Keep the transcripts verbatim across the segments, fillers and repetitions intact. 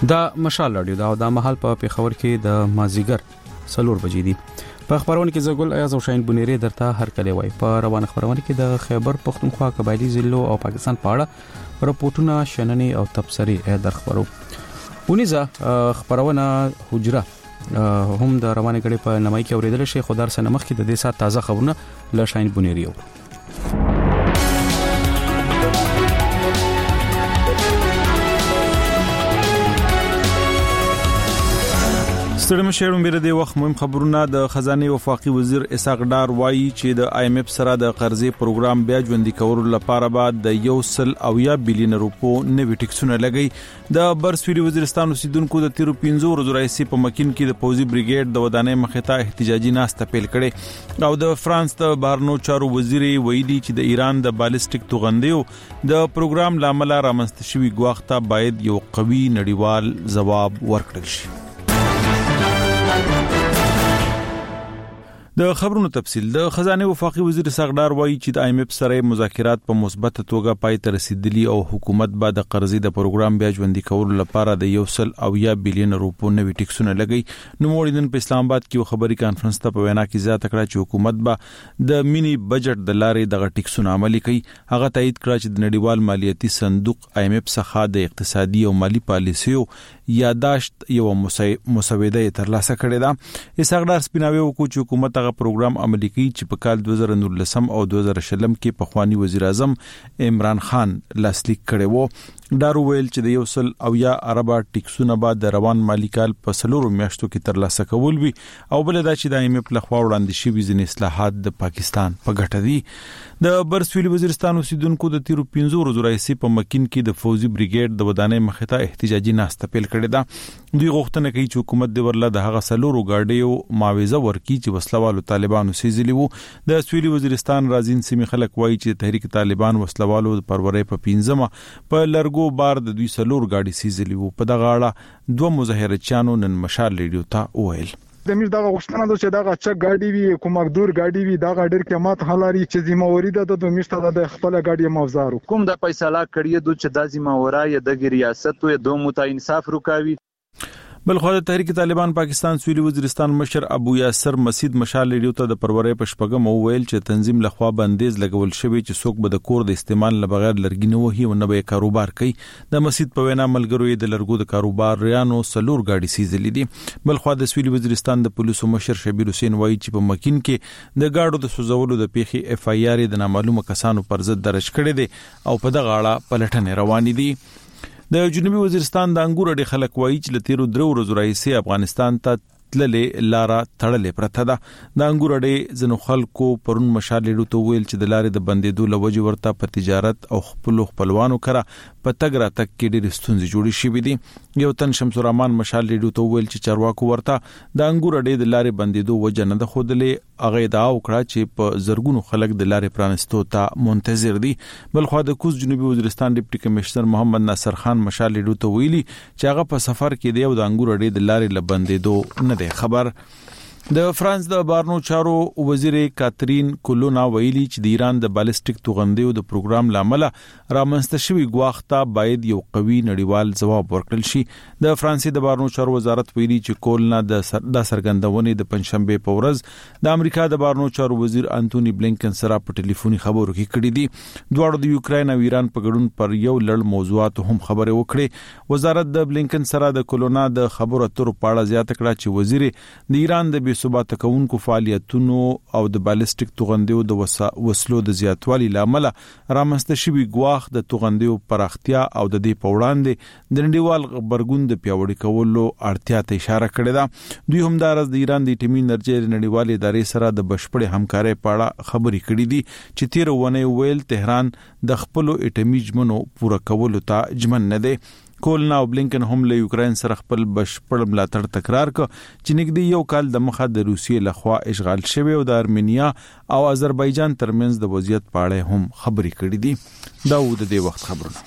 دا مشال رادیو دا د محل په پیښور کې د مازیګر سلور بجې دي. په خبرونه کې زګل ایاز او شاهین بنيري درته هر کله وای. په روان خبرونه کې د خیبر پختونخوا قبایلی ضلعو او پاکستان په اړه راپورټونه شننې او تبصرې در خبرو. ونیزه خبرونه حجره هم د روانه غړي په نمای کې اوریدل شي. خدار سره مخ کې د دې سات تازه خبرونه ل شاهین بنيري او ستړم شهرون بیره دی وخت مهم خبرونه. د خزانه وفاقي وزیر اسحاق ډار وایي چې د آی ایم اف سره د قرضې پروګرام بیا ژوندۍ کولو لپاره بعد د یو سل او یا بلین روپو نوي ټیکسونه لګي. د برسویلي وزیرستان اوسیدونکو د تیرو پنځو ورځو راځي په مکین کې د پوزي بریګیډ د ودانۍ مخې احتجاجي ناسته پیل کړي. او د فرانس د بهرنیو چارو وزیر ویلي چې د ایران د بالستیک توغندیو د پروګرام لامل رامنځته شوی ګواښ ته باید یو قوي نړیوال ځواب ورکړل شي. د خبرونو تفصیل. د خزانه وفاقي وزیر سغدار وایي چې د آی ایم اف سره مذاکرات په مثبت توګه پای ته رسیدلي او حکومت به د قرضې د پروګرام بیا ژوندۍ کولو لپاره د یو سل او یا بلین روپو نوي ټیکسونه لګي. نو موریدن په اسلام آباد کې خبري کانفرنس ته په وینا کې زیاته کړه چې حکومت به د مینی بجټ د لارې د ټیکسونه عملي کوي. هغه تایید کړ چې د نړیوال مالیاتي صندوق آی ایم اف څخه د اقتصادي او مالی پالیسیو یاداشت یو مسوده ترلاسه کړې ده. اسحاق سپیناوي وکړو چې حکومت هغه پروګرام عملي کوي چې په کال دوه زره نولس او دوه زره شل کې په خواني وزیر اعظم عمران خان لاسلیک کړي وو. ډارو ویل چې د یو سل او یا عربا ټیکسونه بعد د روان مالی کال په سلورو میاشتو کې ترلاسه کول وي او بل دا چې د آی ایم اف لخوا وړاندې شوي ځینې اصلاحات د پاکستان په ګټه دي. د برسویلي وزیرستان اوسیدونکو د تیرو پنځو ورځو راځي په مکین کې د فوزي بریګیډ د ودانۍ مخې احتجاجي ناسته پیل کړې ده. دوی غوښتنه کوي چې حکومت د ورله د هغه سلورو گاډیو معاوضه ورکړي چې وسلوالو طالبانو سیزلی وو. د سویلي وزیرستان رازین سیمې خلک وایي چې تحریک طالبان وسلوالو د پرورې په پنځمه په لرګو بار د دوی سلور گاډي سیزلی وو. په دغه اړه دوه مظاهرچیانو نن مشال ریډیو ته وویل د میر دغه غوښتنه ده چې دغه چک گاډي وي کوم مقدور گاډي وي دغه ډیر قیمت حلاري چې ذمہواری ده د مشته د خپل گاډي موزارو کوم د فیصله کړی دوی چې د ذمہواری د ریاست او د مت انصاف رکاوي. بل خو د تحریک طالبان پاکستان سویلي وزیرستان مشر ابو یاسر مسعود مشال ریډیو ته د پرورې په شپږم وویل چې تنظیم لخوا بندیز لګول شوی چې څوک به د کور د استعمال نه بغیر لرګي نه وهي او نه به کاروبار کوي. د مسعود په وینا ملګرو یې د لرګو د کاروبار ریانو سلور گاډي سیزلې دي. بل خو د سویلي وزیرستان د پولیسو مشر شبیر حسین وایي چې په مکین کې د گاډو د سوزولو د پیخي اف ای آر د نامعلومه کسانو پر ضد درج کړي دي او په دغه اړه پلټنې روانې دي. د جنوبي وزیرستان د انګور ډېر خلک وایي چې لتیرو درو ورځو راځي افغانستان ته تللې لارا تړلې پرته ده. د انګور ډېر زنو خلکو پرون مشال لیدو ته ویل چې د لارې د بندېدو لوجه ورته په تجارت او خپل خپلوانو کرا په تګ را تک کې ډېر ستونزې جوړې شوې دي. یو تن شمس الرحمن مشال لیدو ته ویل چې چارواکو ورته د انګور ډېر د لارې بندېدو وجه نه ده خودلې. هغه دا وکړه چې په زرګونو خلک د لارې پرانستو ته منتظر دي. بل خو د کوز جنوبي وزیرستان ډیپټي کمشنر محمد ناصر خان مشال لیدو ته ویلي چې هغه په سفر کې دی او د انګور ډېر د لارې لبندېدو نه دی خبر. د فرانس د بهرنیو چارو وزیر کاترین کولونا ویلي چې د ایران د بالستیک توغندیو د پروګرام لامل رامنځته شوی ګواښ ته باید یو قوي نړیوال ځواب ورکړل شي. د فرانسې د بهرنیو چارو وزارت ویلي چې کولونا د د سرګندونې د پنځشنبه په ورځ د امریکا د بهرنیو چارو وزیر انټونی بلینکن سره په ټلیفوني خبرو کې کړې دي. دواړو د یوکرين او ایران په ګډون پر یو لړ موضوعات هم خبرې وکړې. وزارت د بلینکن سره د کولونا د خبرو اترو په اړه زیاته کړه چې وزیر د ایران د ثبات کوونکو فعالیتونو او د بالستیک توغندیو د وسلو د زیاتوالي لامل رامنځته شوی ګواښ د توغندیو پراختیا او د دې په وړاندې د نړیوال غبرګون د پیاوړي کولو اړتیا ته اشاره کړې ده. دوی هم د ایران د اټومي انرژي نړیوال ادارې سره د بشپړې همکارۍ په اړه خبرې کړې دي چې تیر ونه ویل تهران د خپل اټومي ژمنو پوره کولو ته ژمن نه دی. کولنا او بلینکن هم له یوکرين سره خپل بشپړ ملاتړ تکرار ک چې نګدي یو کال د مخه د روسیې لخوا اشغال شوی او د ارمینیا او آذربایجان ترمنځ د وضعیت په اړه هم خبرې کړې دي. دا و د دې وخت خبرونه.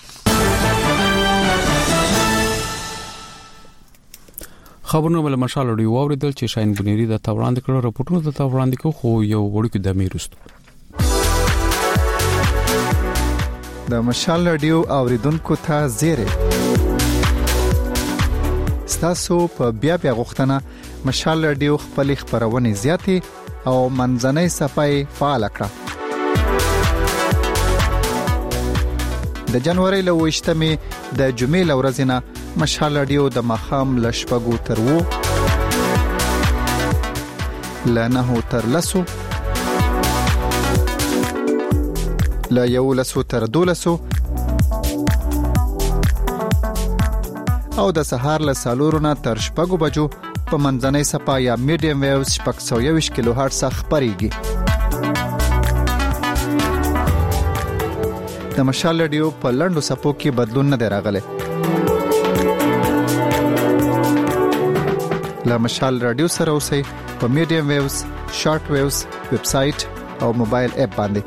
خبرونه بل مشال اړیو اوریدل چې شاهین بنيري د تاوړاند کړو رپورټونو د تاوړاند کو خو یو وړوکی د میرستو د مشال رادیو اوریدونکو ته زیره ستاسو په بیا بیا غوښتنه مشال رادیو خپل خبرونه زیاتې او منځنۍ صفحه فعال کړه. د جنوري له وشتمې د جمعې لورځ نه مشال رادیو د مخام لشپګو تر وو لنه تر لسو لا یو لسو تر دولسو او د سهار له سالورونه تر شپږو بجو په منځنۍ صفحه یا میډیم ویوز شپږ سوه یوویشت کیلو هرتز خبريږي. د مشال رادیو په لنډو صفو کې بدلون نه دی راغلی. له مشال رادیو سره اوسئ په میډیم ویوز، شارټ ویوز، ویب سټ او موبایل اپ باندې.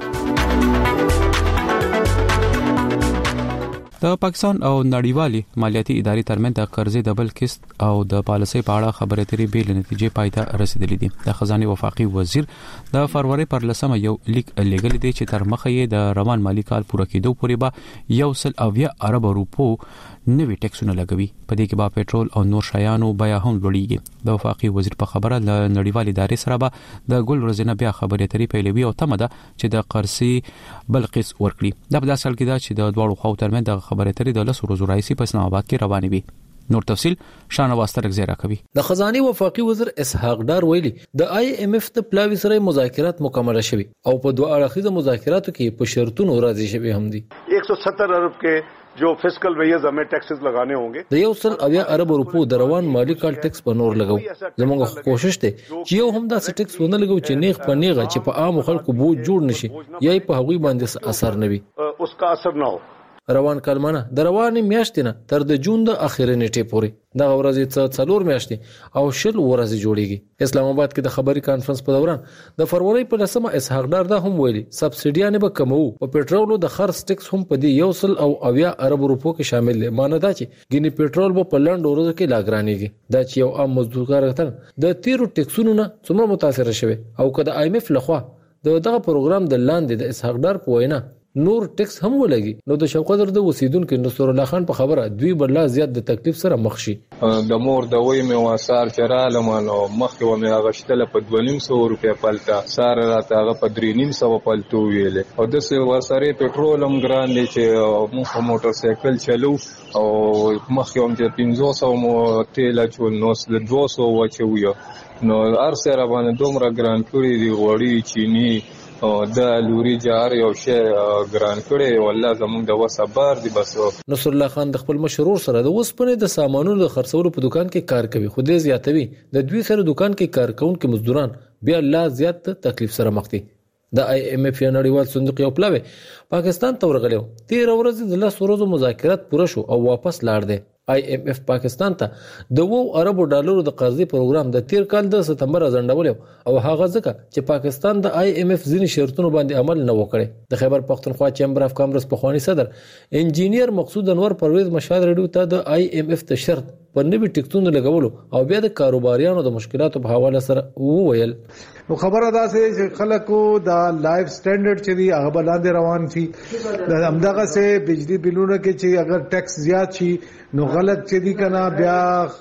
د پاکستان او نړیوالې مالیاتي ادارې ترمنځ د قرضې د بل قسط او د پالیسۍ په اړه خبرې اترې بیل نتیجې پای ته رسیدلې دي. د خزانه وفاقي وزیر د فروری پر لسمه یو لیک لګل دی چې تر مخه یې د روان مالی کال پوره کېدو پورې به یو سل اویا ارب روپو نوي ټیکسونه لګوي. په دې کې به پېټرول او نور شیانو بیا هم لوړیږي. د وفاقي وزیر په خبره د نړیوالې ادارې سره به د ګل ورځنه بیا خبرې اترې پیلوي او تمه ده چې د قرضې بل قسط ورکړي. دا په داسې حال کې ده چې د دوه خو ترمنځ د خبرې اترې د لسو ورځو راځي په اسلام آباد کې روانې وي. نور تفصيل شانواز ترک زیرا کوي. د خزانه وفاقي وزیر اسحاق ډار ویلي د آی ایم ایف ته پلاوی سره مذاکرات مکمل شوي او په دوه اړخیزه مذاکراتو کې په شرطونو راضي شوي هم دي. एक सौ सत्तर अरब के जो फिस्कल वेयर्स हमें टैक्सेस लगाने होंगे د یو سل اویا ارب روپو د روان مالی کال ټیکس په نور لګو. زموږ کوشش دی چې یو هم دا ټیکس ونه لګو چې نیغ په نیغه چې په عام خلکو بوج جوړ نشي یا په هغوی باندې اثر نه وي. اس کا اثر نه هو. روان کلمانه د روانې میاشتې نه تر د جون د اخیری نیټې پورې د ورځې څه څلور میاشتې او شل ورځې جوړیږي. اسلام آباد کې د خبري کانفرنس په دوران د فروری په لسمه اسحاق ډار دا هم ویلي سبسایډیانه به کمو او پېټرول د خرڅ ټیکس هم په دې یو سل او اویا ارب روپو کې شامل دي. معنی دا چې ګینی پېټرول به په لنډ ورځو کې لاګرانېږي. دا چې یو عام مزدورګر غتن د تیرو ټیکسونو نه څومره متاثر شوی او کله آی ایم ایف لخوا دغه پروګرام د لاندې د اسحاق ډار په وینا نور ټیکس هم ولګي نو د شوقدر د وسیدونکو نصر الله خان په خبره دوی بل زیات د تکلیف سره مخ شي. د مور د وې مې واسار چراله مانو مخکې و مې غشتله په دوه نیم سو روپیا پلتا سار راته هغه په درې نیم سو پلتو ویلې او د سه وساره پېټرول هم ګران دي چې موږ موټر سایکل چلو او مخکې هم چې پنځه سو مو تیل چول نو د دوه سو وچوي نو ارسره باندې دومره ګران کړی دی غوړی چینی او د لوري جار یو شی ګران کړي والله زموږ د وسبار دی. بس نصر الله خان د خپل مشرور سره د وسپنې د سامانونو د خرڅولو په دکان کې کار کوي. خو دې زیاتوي د دوی سره دکان کې کار کوونکو مزدوران بیا لا زیات تکلیف سره مخ دي. د آی ایم ایف نړیوال صندوق یو پلاوی پاکستان ته ورغلو. تیر ورځ د لس ورځو مذاکرات پوره شو او واپس لاړ دی. آی ایم ایف پاکستان ته د وو اربو ډالرو د قرضې پروګرام د تیر کال د ستمبر ځنډول او هغه ځکه چې پاکستان د آی ایم ایف ځینی شرطونو باندې عمل نه وکړي. د خیبر پختونخوا چیمبر اف کامرس په خواني صدر انجینیر مقصود انور پرویز مشال رډیو ته د آی ایم ایف ته شرط پر نوي ټیکټونو لګولو او بیا د کاروباریانو د مشکلاتو په حواله سره وویل. نو خبره ده چې خلکو د لایف سټانډرډ چې دی هغه بلاندې روان شي. د همدغه سه بجلی بلونه کې چې اگر ټیکس زیات شي نو غلط چې دی کنه بیا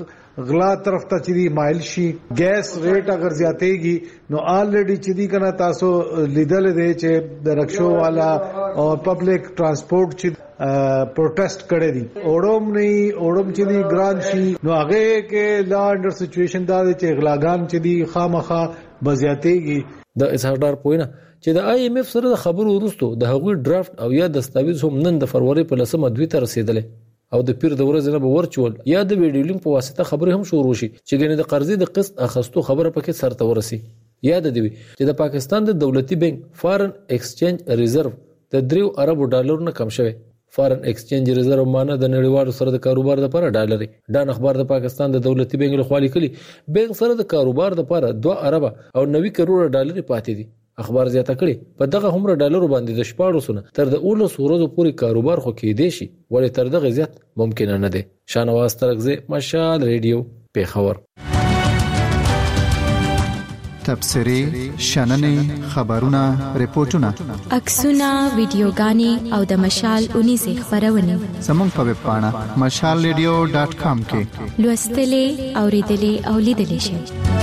غلا طرف ته چې دی مایل شي. ګیس ریټ اگر زیاتېږي نو الریډي چې دی کنه تاسو لیدل دی چې د رکشو والا او پبلک ترانسپورت چې پروټیسټ کړي دي اورم نه اورم چې دی ګران شي نو هغه کې لا انډر سچويشن دا چې غلاګان چې دی خامخا بزیاتېږي. د اسحاقدار پوینه چې د آی ایم ایف سره د خبرو وروسته د هغوی ډرافټ او یا دستاویز هم نن د فروری په لسمه دوی ته رسیدل او د پیر د ورځې نه به ورچول یا د ویډیو لینک په واسطه خبرې هم شروع شي چې ګنې د قرضې د قسط اخستو خبره پکې سرته ورسي. یاد دی چې د پاکستان د دولتي بانک فارن ایکسچینج ریزرو د دریو اربو ډالرو نه کم شوی. فارن ایکسچینج ریزرو معنی د نړیوالو سره د کاروبار لپاره ډالر. دا اخبار د پاکستان د دولتي بانک لخوا لیکلي بانک سره د کاروبار لپاره دوه ارب او نوي کروڑ ډالر پاتې دي. اخبار زیاته کړي په دغه همره ډالرو باندې د شپاړو سونه تر د اولس ورځو پورې کاروبار خو کې دی شي ولې تر دغه زیات ممکن نه دی. شانواز ترکزه مشال ریډیو پیښور. تبصرې شننې خبرونه ریپورتونه عکسونه ویډیوګانې او د مشال اونیزه خبرونه زموږ په ویب پاڼه مشال ریډیو ډاټ کام کې لوستلې اوریدلې او لیدلې شئ.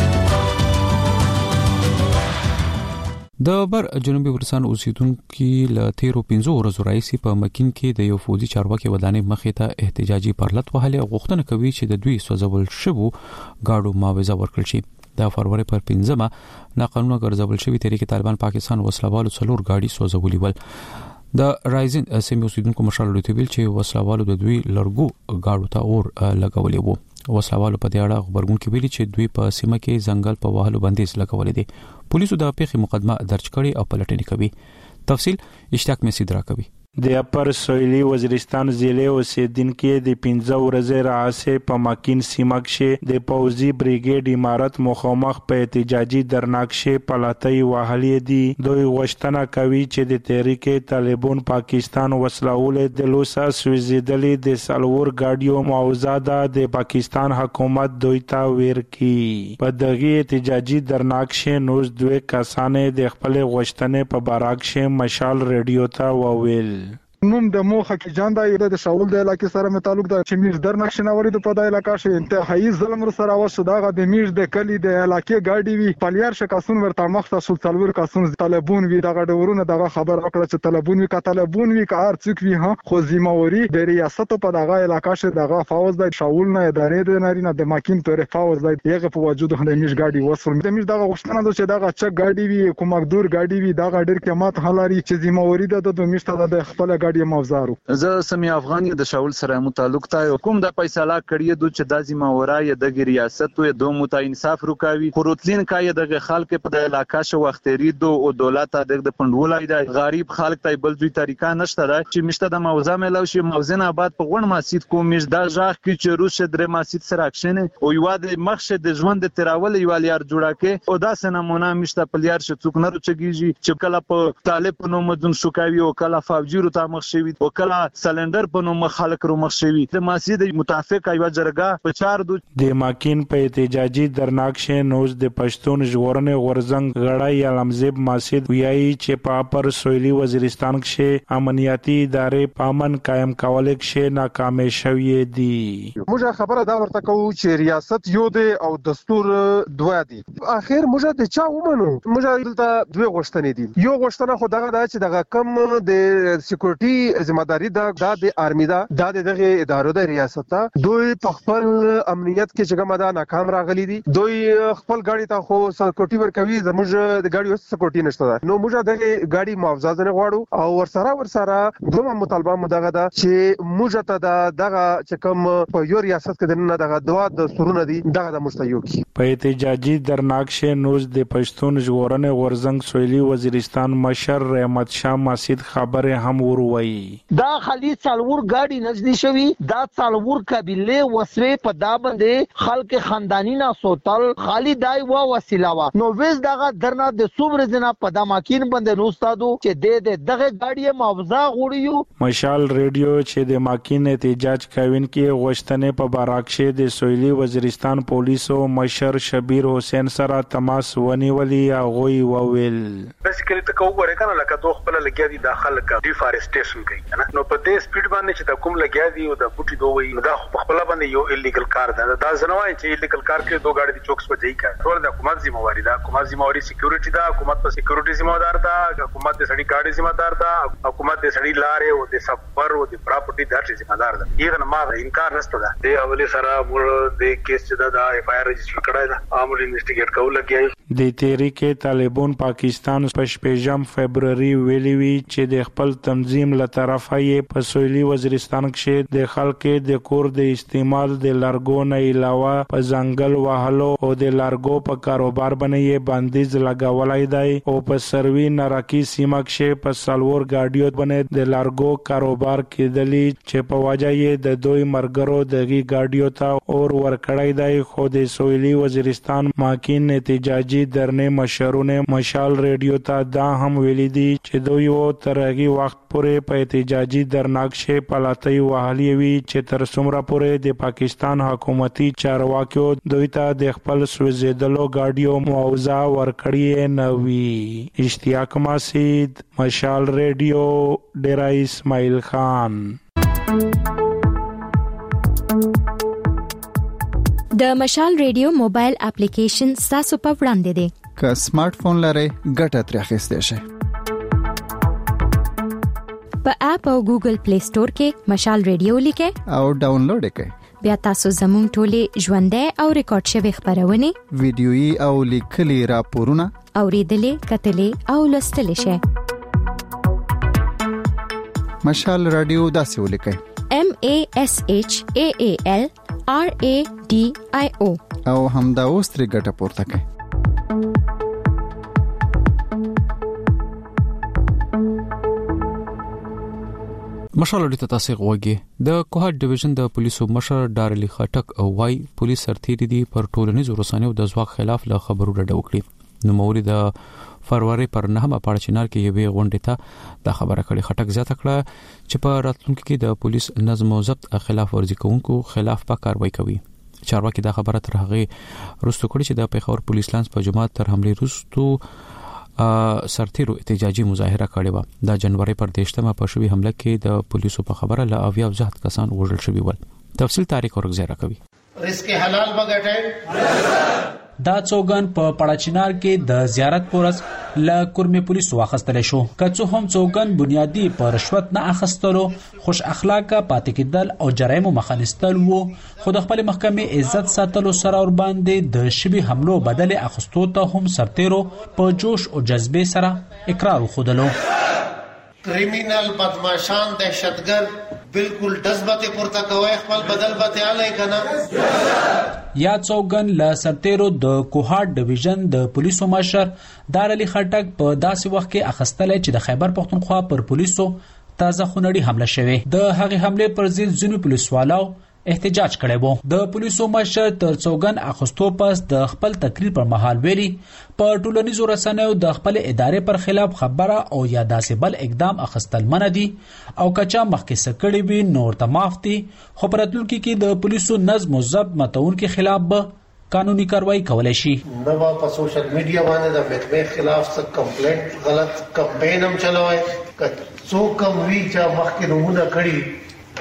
د بر جنوبي ورسان اوسیدونکو له تیرو پنځو ورځو راځي په مکین کې د یو فوجي چارواکي ودانې مخې ته احتجاجي پرلط وهلې غوښتنه کوي چې د دوی سوځول شوو گاډو معاوضه ورکړل شي. د فروری پر پنځمه ناقانونه ګرځول شوی تحریک طالبان پاکستان وسلوالو څلور گاډي سوځولي ول. د رایزن سیمې اوسیدونکو مشال لوتویل چې وسلوالو د دوی لړګو گاډو ته اور لګولې وو. وسلوالو په دې اړه خبرګون کې ویلي چې دوی په سیمه کې ځنګل په وهلو بندیز لګولې دي. پولیسو د پیښې مقدمه درج کړې او پلټنې کوي. تفصیل اشتاق مسعود راکوي. د اپر سویلی وزیرستان ضلع اوسیدونکو د پنځه ورځې راځي په ماکین سیمه کې د پوځي بریګیډ امارت مخامخ په احتجاجي درناکشه پلاتای وهلې دي. دوی غوښتنه کوي چې د تحریک طالبان پاکستان وسلوال د لوسا سوزیدلې د سالور گاډیو معاوضه د پاکستان حکومت دوی ته ورکړي. په دغه احتجاجي درناکشه نوز دوی کسانې د خپل غوښتنې په بارکشه مشال ریډیو ته وویل. نوم د موخه کې جان دا د شاول د علاقې سره متعلق د چمیر درنښ ناوړي د پدای علاقې شه انتهایی ظلم سره وشو. دا د میر د کلی د علاقې گاډي وی پلیار شکاسون ورته مخته سول څلور کاسون طالبون وی دغه ډورونه دغه خبر وکړه چې طالبون وی کا طالبون وی کا ارڅوک وی ها خو ذمہواری د ریاست په دغه علاقې شه دغه فوز د شاول نه ادارې د نارینه د ماکین تور فوز د یغه په وجود د میر گاډي وصول د میر دغه غوښتنه ده چې دغه چک گاډي وی کومګدور گاډي وی دغه ډیر قیمت حلاري چې ذمہواری ده د مشته د خپل گاډي موزارو. زه سمي افغاني د شاول سره متعلق ته کوم د فیصله کړی دوی چې د ذمہواری د ریاست او د مت انصاف رکاوي خروتلین کای د خلک په د علاقې شو وختري دو او دولت د پندولای د غریب خلک ته بل دوی طریقه نشته چې مشته د موضوع ملو شي موزن آباد په غون مسجد کوم مش د ځاخ کې چې روس در مسجد سره اکشن او یو د مخشه د ژوند تراول یو لیار جوړه کې او دا سنمونه مشته پلیار شڅوک نه رچګیږي چې کله په طالب نو مدن شوکاوي او کله فوجیرو ته مخ شوی او کله سلندر په نوم خلک رو مخ شوی. د مسجد متفق ایو جرګه په چار دو د ماکین په احتجاجي درناکشه نوز د پښتون ژغورنې غورزنګ غړای علمزیب مسجد ویایي چې په اپر سویلی وزیرستان کې امنیتي ادارې پامن قائم کول کې ناکام شوی دي. موږ خبره دا ورته کوو چې ریاست یو دی او دستور دوه دي. اخر موږ د چا ومنو موږ دلته دوه غوښتنې دي. یو غوښتنه خو دغه دا چې دغه کم د سکیورټي ذمہداري دا د آرمی دا د دغه ادارو د ریاست دوی په خپل امنیت کې چې کومه دا ناکام راغلي دي. دوی خپل گاډي ته خو سکیورټي ورکوي زموږ د گاډي وس سکیورټي نشته نو موږ د گاډي معاوضه نه غواړو او ورسره ورسره دوه مطالبه مدغه ده چې موږ ته دغه چې کوم په یو ریاست کې نه دغه دوا د سرونه دي دغه د مستیو کی په احتجاجي درناکشه نوز د پښتون ژغورنې غورزنګ سویلی وزیرستان مشر رحمت شاه مسجد خبره هم وروي. دا خالي څلور گاډي نږدې شوی دا څلور قبيله وسوي په دا باندې خلک خاندانی نه سوتل خالي دای و وسیله وا نو وز دغه درنه د څومره جنا په د ماکین باندې نوستادو چې د دغه گاډي معاوضه غوړیو. مشال ریډیو چې د ماکین احتجاج کوین کې غوښتنې په باراکشه د سویلی وزیرستان پولیسو مشر شبیر حسین سره تماس ونیولې او غوي وویل بیسیکلی ته کوو کنه لکه دوه خپل لګیا دي داخل کا ډیفارسټیشن کوي نو په دې سپیډ باندې چې د کوم لګیا دي او د بوټي دوی دا په خپل باندې یو الیګل کار ده دا زنوای چې الیګل کار کې دوه گاډي د چوکس په ځای کا ټول د حکومت ذمہواری ده حکومت ذمہواری سکیورټي ده حکومت په سکیورټي ذمہدار ده حکومت د سړي گاډي ذمہدار ده حکومت د سړي لارې او د سفر او د پراپرټي د ذمہدار ده یغه ما انکار نشته ده د اولی سره موږ د کیس چې دا اف آی آر رجسټر کړای ده عامل انویسټیګیټ کول لګیای. د تحریک طالبان پاکستان په شپږم فبرवरी ویلي وی چې د خپل تنظیم له طرفه یې په سویلی وزیرستان کې د خلکو د کور د استعمال د لارګو نه علاوه په ځنګل وهلو او د لارګو په کاروبار باندې بندیز لګولای دی او په سروي ناراکي سیمه کې په سالور گاډیو باندې د لارګو کاروبار کېدلی چې په وجه یې د دوی مرګرو دغه گاډیو ته اور ورکړای دی. خو د سویلی وزیرستان ماکین احتجاجي درنې مشرونه مشال ریډیو ته دا هم ویلي دي چې دوی و تر هغه وخت پورې په احتجاجي درناکشه پلاتۍ وهلي وي چې تر څومره پورې د پاکستان حکومتي چارواکیو دوی ته د خپل سوځېدلو ګاډیو معاوضه ورکړې نه وي. اشتیاق مسید، مشال ریډیو، ډیرا اسماعیل خان. د مشال ریډیو موبایل اپلیکیشن تاسو په وړاندې دی. که سمارټ فون لرئ ګټه ترې اخیستئ شئ. په اپ او ګوګل پلی سٹور کې مشال ریډیو لیکئ او ډاونلوډ کړئ. بیا تاسو زموږ ټولې ژوندۍ او ریکارډ شوی خبرونه، ویډیويي او لیکلي راپورونه اوریدلې، کتلې او لوستلې شئ. مشال رادیو داسې ولیکئ: M A S H A A L R A D I O او همدا اوس ترې ګټه پورته کړئ. مشال اړیته تاسو غوږی د کوهات ډیویژن د پولیسو مشر ډارلی خټک او وايي پولیس سرتیری دي پر ټولنیزو رسنیو د ځواک خلاف له خبرو ډډه وکړي. نو موري د فروری پر نهمه پاړچینار کې یوې غونډې ته د خبره کړي. خټک زیاته کړه چې په راتلونکي کې د پولیس نظم او ضبط خلاف ورزي کوونکو خلاف په کاروایی کوي. چارواکي دا خبره تر هغه وروسته کړي چې د پیښور پولیس لانس په جماعت تر حمله وروسته سرتیرو احتجاجي مظاهره کړې و. د جنوري پر دیشتمه په شوی حمله کې د پولیسو په خبره لا اویا زهد کسان وژل شوي ول. تفصیل تاریخ ورغزیره کوي. رزق حلال بغټای دا څوګن په پړاچینار کې د زیارت پورس ل کورمه پولیس واخستل شو. کڅو هم څوګن بنیادی پر رشوت نه اخستلو، خوش اخلاقه پاتې کېدل او جرایم مخنیستل وو. خود خپل محکمې عزت ساتلو سره ور باندې د شبي حملو بدل اخستو ته هم سرتیرو په جوش او جذبه سره اقرار وخدلو. کریمینل بدمعشان دهشتګر بالکل دزبته پورته کوي، خپل بدل بته علي کنه. یا څوګن ل سرتیرو د کوهات ډیویژن د پولیسو مشر دارلی خټک په داسې وخت کې اخستل چې د خیبر پختونخوا پر پولیسو تازه خونړي حمله شوه. د هغه حمله پر ضد ځینو پولیسوالو احتجاج کړی وو. د پولیسو مشر تر څوګن اخستو پس د خپل تقریر پر مهال ویلي په ټولنیزو رسنیو د خپل ادارې پر خلاف خبره او یا داسې بل اقدام اخستل منع دي او کچا مخکې سکړی وي نور ته معاف دي. خو په راتلونکي کې د پولیسو نظم او ضبط متونکو خلاف به قانوني کاروایی کولای شي. نو په سوشل میډیا باندې د محکمې خلاف څه کمپلینټ غلط کمپاین هم چلوي، څو کم وی چې مخکې نمونه کړي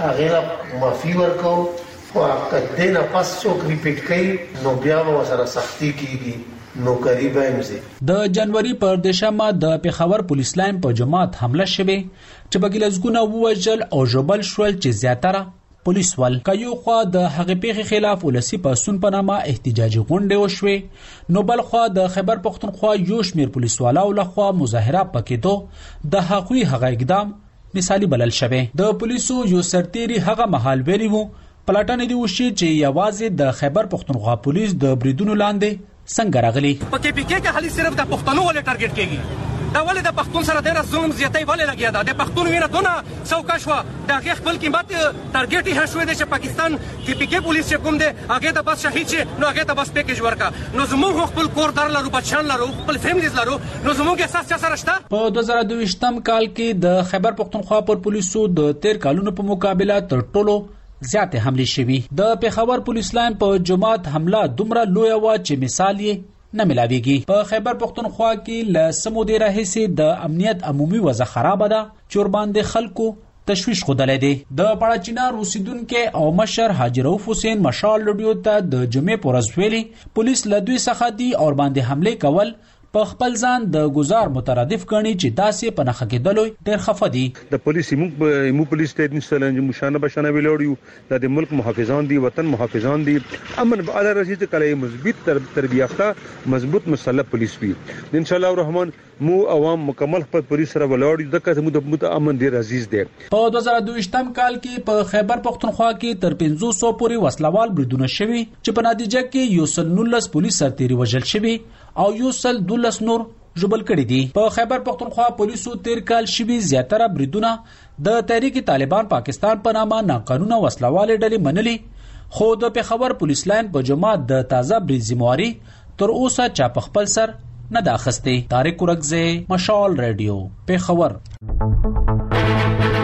هغه معافي ورکو او کدی نه پس څوک ریپیټ کوي نو بیا به سره سختی کیږي، نو قریبه امزه. د جنوري پر دیشمه د پیښور پولیس لاین په جماعت حمله شوه چې بګلزګونه ووجل او جبل شول چې زیاتره پولیس ول. کایو خو د هغه پیښې خلاف ولسی پاسون په نامه احتجاجي غونډه وشوه. نو بل خو د خیبر پختونخوا یو شمیر پولیسوالو لخوا مظاهره پکېدو د هغوی هغه اقدام مثالی بلل شوه. د پولیسو یو سرتیری هغه محل ویلی وو پلاټن دی وشي چې یوازې د خیبر پختونخوا پولیس د بریدونو لاندې څنګه راغلي. په کې پی کې کې خالي صرف د پښتنو ولې ټارګټ کیږي؟ دا ولې د پښتون سره ډېر ظلم زیاتې ولې لګیا ده؟ د پښتون وینه دونه څوکا شو د هغه خپل قیمت ټارګټ یې شوې ده چې پاکستان کې پی کې پولیس چې کوم ده هغه ته بس شهید شي، نو هغه ته بس پیکیج ورکا. نو زموږ خپل کور دار لرو، بچان لرو، خپل فیملیز لرو، نو زموږ احساس چا سره شته؟ په دوه زره دوه کال کې د خیبر پختونخوا پر پولیسو د تیر کالونو په مقابله تر ټولو زیاته حمله شوي. د پیښور پولیس لاین په جماعت حمله دومره لوی و چې مثال یې نه ملاويږي. په خیبر پختونخوا کې ل سمو دی راهسي د امنیت عمومي وضع خراب ده، چور باندې خلکو تشویش خودلې دي. د پړاچینار اوسیدونکو او مشر حاجی رؤف حسین مشال لډیو ته د جمعې پورز ویلي پولیس له دوی څخه دي او باندې حمله کول په خپل ځان د گزار مترادف کړي چې داسې په نخښه کېدلوي ډېر خفه دي. د پولیس مو پولیس ته نشلنج مشانه بشانه ویلوړیو د ملک محافظان دي، وطن محافظان دي، امن به اعلی رسید کله مثبت تربیه یافته مضبوط مسلح پولیس وي. ان شاء الله الرحمن مو عوام مکمل خپل پولیس سره ولاړ دي، دغه مو د امن ډیر عزیز دي. په دوه زره دوه کال کې په خیبر پختونخوا کې تر پنځه سوه پورې وسلوال بریدونه شوي چې په نتیجه کې یو سل نولس پولیس سرتیري وژل شوي او یو سل دولس نور ژوبل کړي دي. په خیبر پختونخوا پولیسو تیر کال شوي زیاتره بریدونه د تحریک طالبان پاکستان په نامه ناقانونه وسلوال ډلې منلي، خو د پیښور پولیس لاین په جماعت د تازه برید ذمہواری تر اوسه چا په خپل سر نه دا اخستې. طارق ورکزه، مشال ریډیو، پیښور.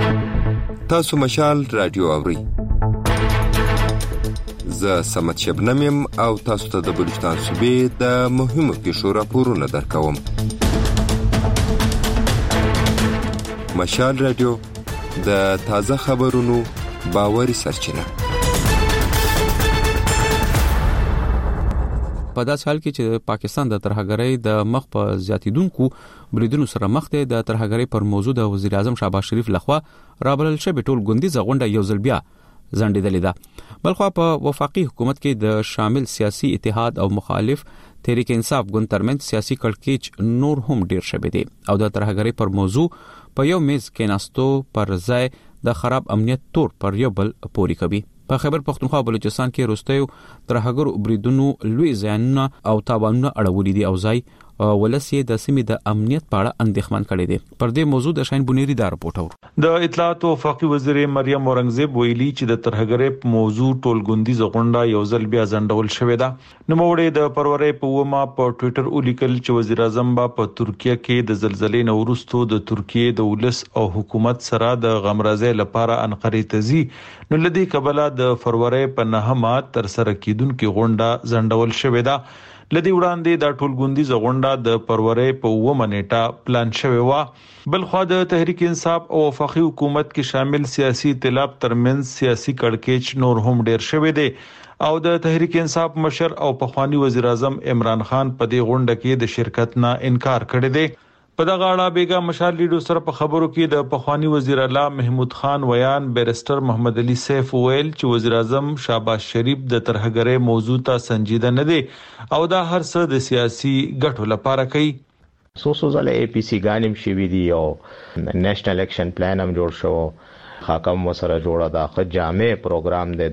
تاسو مشال رادیو اورئ. زه سمت شبنم یم او تاسو ته د بلوچستان صوبې د مهمو پیښو راپورونه درکوم. مشال رادیو د تازه خبرونو باوري سرچینه. په داسې حال کې چې پاکستان د ترهګرۍ د مخ په زیاتیدونکو بریدونو سره مخ دی، د ترهګرۍ پر موضوع د وزیر اعظم شهباز شریف لخوا رابلل شوې ټول ګوندیزه غونډه یو ځل بیا ځنډېدلې ده. بلخوا په وفاقي حکومت کې د شامل سیاسي اتحاد او مخالف تحریک انصاف ګوند ترمنځ سیاسي کړکېچ نور هم ډیر شوی دی او د ترهګرۍ پر موضوع په یو میز کېناستو پر ځای د خراب امنیت تور پر یو بل پوري کوي. په خیبر پختونخوا بلوچستان کې وروستیو ترهګرو بریدونو لوی زیانونه او تاوانونه اړولي دي او ځای ولسی د سیمې د امنیت په اړه اندېښمن کړي دي. پر دې موضوع د شاین بنيري دا رپورټ اور د اطلاعات او وفاقي وزیر مریم اورنګزیب ویلي چې د ترهګرۍ په موضوع ټول ګوندیزه غونډه یو ځل بیا ځنډول شوې ده. نو موړې د پرورې په ومه په ټوئیټر ولیکل چې وزیر اعظم با په ترکیه کې د زلزلې نو وروسته د ترکیه د ولس او حکومت سره د غمرازۍ لپاره انقرې ته ځي. نو لدی کبله د فروری په نهمه تر سره کیدونکو غونډه ځنډول شوې ده. لدی وړاندې د ټول ګوندیزه غونډه د فروری په اوومه نیټه پلان شوې و. بل خو د تحریک انصاف او وفاقي حکومت کې شامل سیاسي ائتلاف ترمنځ سیاسي کړکېچ نور هم ډیر شوې دی او د تحریک انصاف مشر او پخوانی وزیر اعظم عمران خان په دې غونډه کې د شرکت نه انکار کړی دی. په دغه اړه بیګا مشال لیډو سره په خبرو کې د پخوانی وزیر اعلی محمود خان ویان بیرستر محمد علي سیف ویل چې وزیر اعظم شهباز شریف د ترهګرۍ موضوع ته سنجیده نه دی او دا هر څه د سیاسي ګټو لپاره کوي. سو سو ځله اي پي سي ګانم شي وی دی او نېشنل اکشن پلان هم جوړ شو، حکم وسره جوړه دا خ جامع پروګرام دی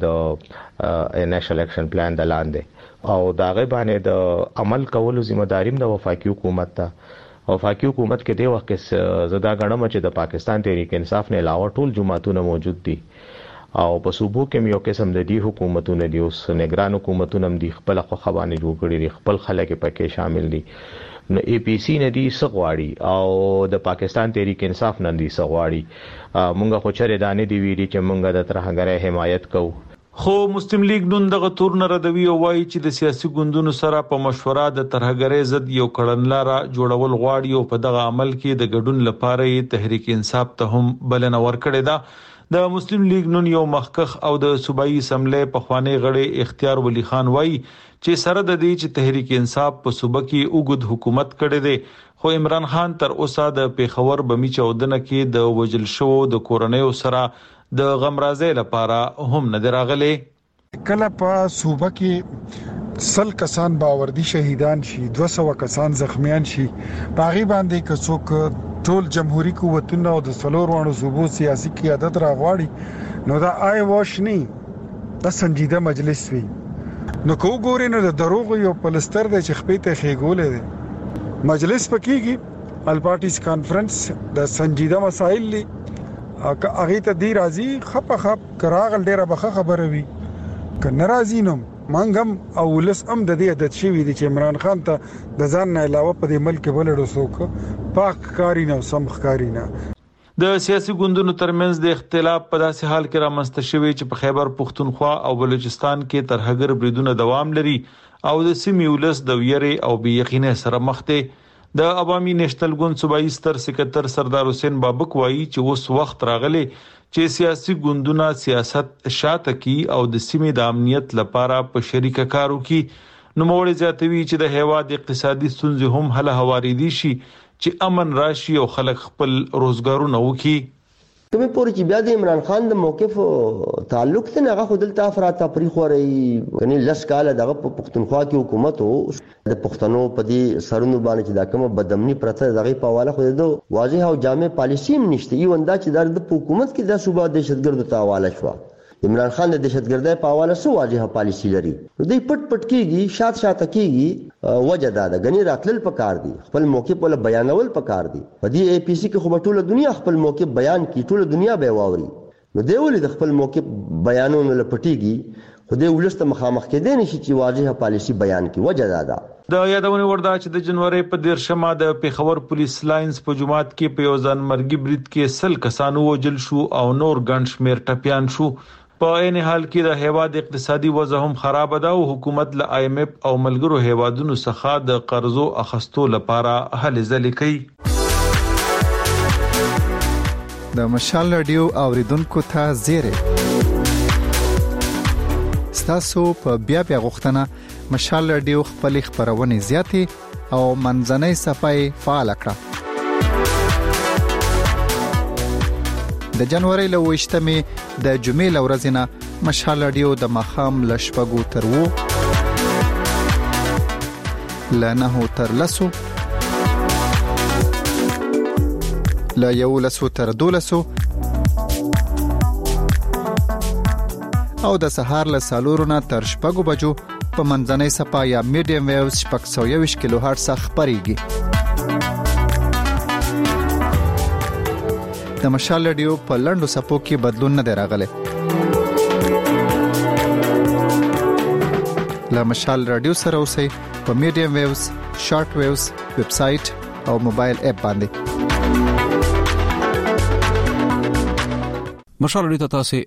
د نېشنل اکشن پلان د لاندې او دا غي باندې د عمل کولو ذمہ داریم د وفاقي حکومت ته. وفاقي حکومت کې د وخت کې زدا غړم چې د پاکستان تحریک انصاف نه علاوه ټول جماعتونه موجود دي او په صوبو کې یو قسم د دې حکومتونه دي، اوس نگران حکومتونه هم دي، خپل خو خوانه جوړ کړي دي، خپل خلک پکې شامل دي. نو اي پي سي نه دي سغواړي او د پاکستان تحریک انصاف نه دي سغواړي. مونږ خو چره دانه دی ویلي چې مونږ د ترهګرۍ حمایت کوو. خو مسلم لیگ نن دغه تور نه ردوي او وایي چې د سیاسي ګوندونو سره په مشوره د ترهګرۍ ضد یو کړنلاره جوړول غواړي او په دغه عمل کې د ګډون لپاره یې تحریک انصاف ته هم بلنه ورکړې ده. د مسلم لیگ نن یو مخکخ او د صوبایي اسمبلی په خوانی غړي اختیار ولی خان وایي چې سره د دې چې تحریک انصاف په صوبه کې اوګد حکومت کړي دي، خو عمران خان تر اوسه د پیښور بمی چودنه کې د وجل شو د کورنیو سره د غمرازۍ لپاره هم نه دراغلي. کله په صوبه کې سل کسان باوردی شهیدان شي، دوه سوه کسان زخمیان شي، باغی باندې کڅوک ټول جمهوریت قوتونه او د څلور وانه صوبو سیاسي قیادت راغواړي نو دا آی واش نه د سنجیده مجلس وی. نو کو ګورې نو د دروغ یو پلستر د چخپې ته خېګولې ده. مجلس پکېږي ال پارټیز کانفرنس د سنجیده مسائل لی که هغه ته دی راځي خپ خپ کراغل ډیره بخه خبره وي که ناراضی نوم مانګم او لس ام د دې عادت شوی دی چې عمران خان ته د ځان نه علاوه په دې ملک بلډو سوک پاک کاری نه سم خکاری نه. د سیاسي ګوندونو ترمنځ د اختلاف په داسې حال کې رامنځته شوی چې په خیبر پختونخوا او بلوچستان کې ترهګر بریدونه دوام لري او د سیمې ولس د ویری او بې یقینۍ سره مخ دی. د عوامي نېشنل ګوند صوبایي ستر سکرټر سردار حسین بابک وایي چې اوس وخت راغلی چې سیاسي ګوندونه سیاست شاته کی او د سیمې د امنیت لپاره په شریکه کار وکړي. نو موړ زیاتوي چې د هیواد اقتصادي ستونزې هم حل هوارېدي شي چې امن راشي او خلک خپل روزګارونه وکړي. کومې پورې چې بیا د عمران خان د موقف تعلق ته هغه خودل ته افراط تفریح وري یعنی لس کاله دغه په پښتونخوا کې حکومت او د پښتنو په دې سرونو باندې چې دا کومه بدامني پرته دغه په حواله خو د واضح او جامع پالیسی هم نشته. یو انده چې د حکومت کې د صوبه دهشتګردو ته حواله شو. عمران خان د دهشتګردۍ په حواله سو واضحه پالیسی لري. دوی پټ پټ کېږي، شات شات کېږي، وجه دا ده غني راتلل پکار دي، خپل موقف ولا بیانول پکار دي. په دې اي پي سي کې خو ټوله دنیا خپل موقف بیان کی، ټوله دنیا به واوري. نو دی ولې د خپل موقف بیانونه لپټيږي، خو دې ولسته مخامخ کېدې نشي چې واضحه پالیسی بیان کی. وجه دا ده د یادونه وردا چې د جنوري په دیرشمه د پیښور پولیس لاینز په جماعت کې په یوزن مرګي برید کې سل کسانو وجل شو او نور ګڼ شمیر ټپيان شو. په عین حال کې د هیواد اقتصادي وضع هم خراب ده او حکومت له آی ایم ایف او ملګرو هیوادونو څخه د قرضو اخستو لپاره هلې ځلې کوي. د مشال رادیو اوریدونکو ته زیره ستاسو په بیا بیا غوښتنه مشال رادیو خپل خبرونه زیاتې او منځنۍ صفای فعال کړه. د جنوري له وشتمې د جمعې لورځنه مشال رادیو د مخام لشپګو تر وو لنه تر لسو لا یو لسو تر دولسو او د سهار له سالورونه تر شپږو بجو په منځنۍ صفا یا میډیم ویوز شپږ سوه یوویشت کیلو هرتز خبريږي. د مشال رادیو په لندو سپو کې بدلون نه راغلی. لا مشال رادیو سره اوسئ په میډیم ویوز، شارټ ویوز، ویب سټ او موبایل اپ باندې. مشال رادیو تاسو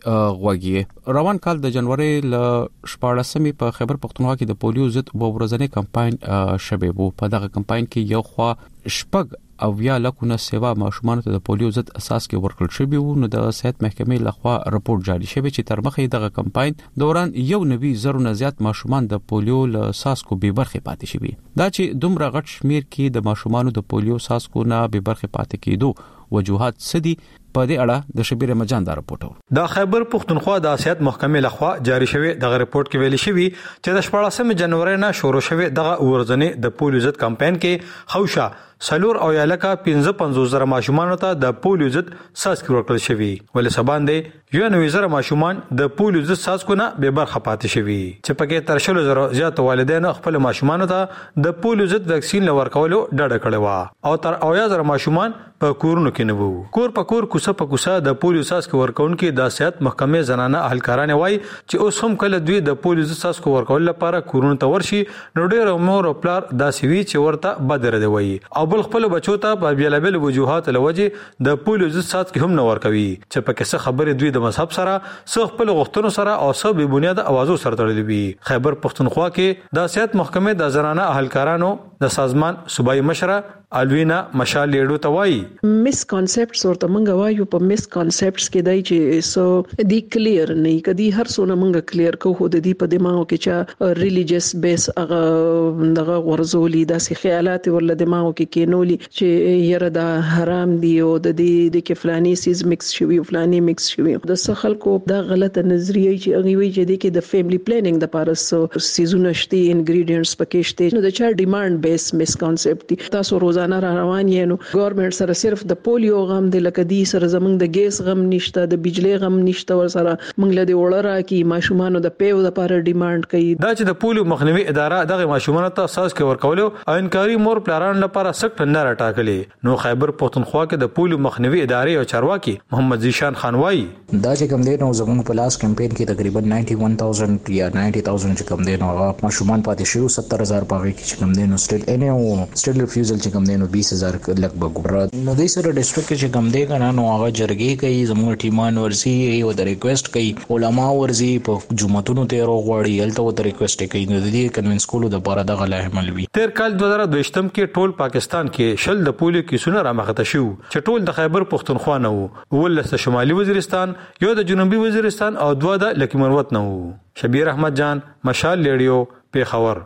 غوږی روان کال د جنوري ل شپاړسمې په خیبر پختونخوا کې د پولیو ضد وورځنې کمپاین شبه وو. په دغه کمپاین کې یو خوا شپږ او یا لکونه سیوا ماشومان ته د پولیو ضد اساس کې ورکړل شوی وو. نو د صحت محکمې لخوا رپورت جاری شوی چې تر مخه دغه کمپاین دوران یو نوي زرو نه زیات ماشومان د پولیو له اساس کو به برخه پاتې شوی. دا چې دومره غټ شمیر کې د ماشومان د پولیو اساس کو نه به برخه پاتې کېدو وجوهات سدي په دې اړه د شبیر مجان دا رپورټ. د خیبر پختونخوا د صحت محکمې لخوا جاری شوی دغه رپورت کې ویل شوی چې د شپاړسمې جنوري نه شروع شوی دغه ورځنې د پولیو ضد کمپاین کې خوشا سلور او یالکا پنځه پنځوس زره ماشومان ته د پولیو ضد ساس کې ورکړل شوی. ولې سباندې یو نوي زره ماشومان د پولیو ضد ساس کو نه به برخه پاتې شوی چې پکې تر شلو زره زیات والدین خپل ماشومان ته د پولیو ضد ویکسین لورکولو ډډه کړې و او تر اویا زره ماشومان په کورونو کې نه وو. کور په کور کوڅه په کوڅه د پولیو ساس کو ورکون کې د صحت محکمې زنانه اهلکارانه وای چې اوس هم کله دوی د پولیو ضد ساس کو ورکول لپاره کورونو ته ورشي نو ډېر مور او پلار دا سوي چې ورته بدر دی وای او بل خپل بچو ته په بیلابل وجوهات لوجه د پولیو ضد ساس کې هم نه ورکوي چې په کیسه خبرې دوی د مذهب سره څو خپل غوښتنو سره او څو به بنیاد اوازو سره تړلې وي. خیبر پختونخوا کې د صحت محکمې د زنانه اهلکارانو د سازمان صوبایي مشره الوینا مشال لیډو توای مس کانسپټس ورته مونږ وایو. په مس کانسپټس کې دای چې سو دی کلیر نه کدي هر څونه مونږ کلیر کو خو د دې په دماغو کې چې ریلیجیس بیس هغه دغه ورزولي داسې خیالات ول دماغو کې کینولي چې یره دا حرام دی او د دې د کې فلاني سیز مکس شوی فلاني مکس شوی. د څه خلکو دا غلطه نظریه چې هغه وی چې د کې د فیملی پلانینګ د پاره سیزونه شتي انګریډینټس پکې شته نو د چا ډیماند بیس مس کانسپټ دی. تاسو روزانه را روان یې نو ګورنمنت سره صرف د پولیو غم د لکدي سره زمنګ د ګیس غم نشته د بجلی غم نشته ور سره منګ له دې وړه کی ماشومان د پیو د لپاره ډیماند کوي. دا چې د پولیو مخنیوي اداره دغه ماشومان ته اساس کې ورکولو او انکاري مور پلاران لپاره سخت نه راټاکلي. نو خیبر پختونخوا کې د پولیو مخنیوي ادارې او چارواکي محمد زیشان خان وای دا چې کوم دی نو زموږ په لاس کمپاین کې تقریبا نننty one thousand یا ninety thousand چې کوم دی نو ماشومان پاتې شو ستر هزار پاوي کې چې کوم دی نو سټیل ان او سټیل ریفیوزل چې کوم دی نو بیس هزار لګ بګور نو د سره ډیسټریکټ چې کوم دی کنه نو هغه جرګې کوي زموږ ټیمان ورسي او د ریکوست کوي علما ورسي په جمعتونو ته روغواړي هلته د ریکوست کوي نو د دې کنوینس کولو د لپاره دغه عمل وی. تیر کال دوه زره دوه کې ټول پاکستان کې شل د پولیو کیسونه رامخته شو چې ټول د خیبر پختونخوا نه وو ولسته شمالي وزیرستان یو د جنوبي وزیرستان او دوه د لکی مروت نه وو. شبیر احمد جان مشال لیډیو پیښور.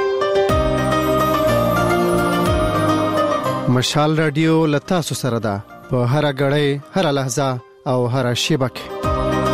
مشال رادیو لتا سو سره ده په هر غړې هر لحظه او هر شیبه کې.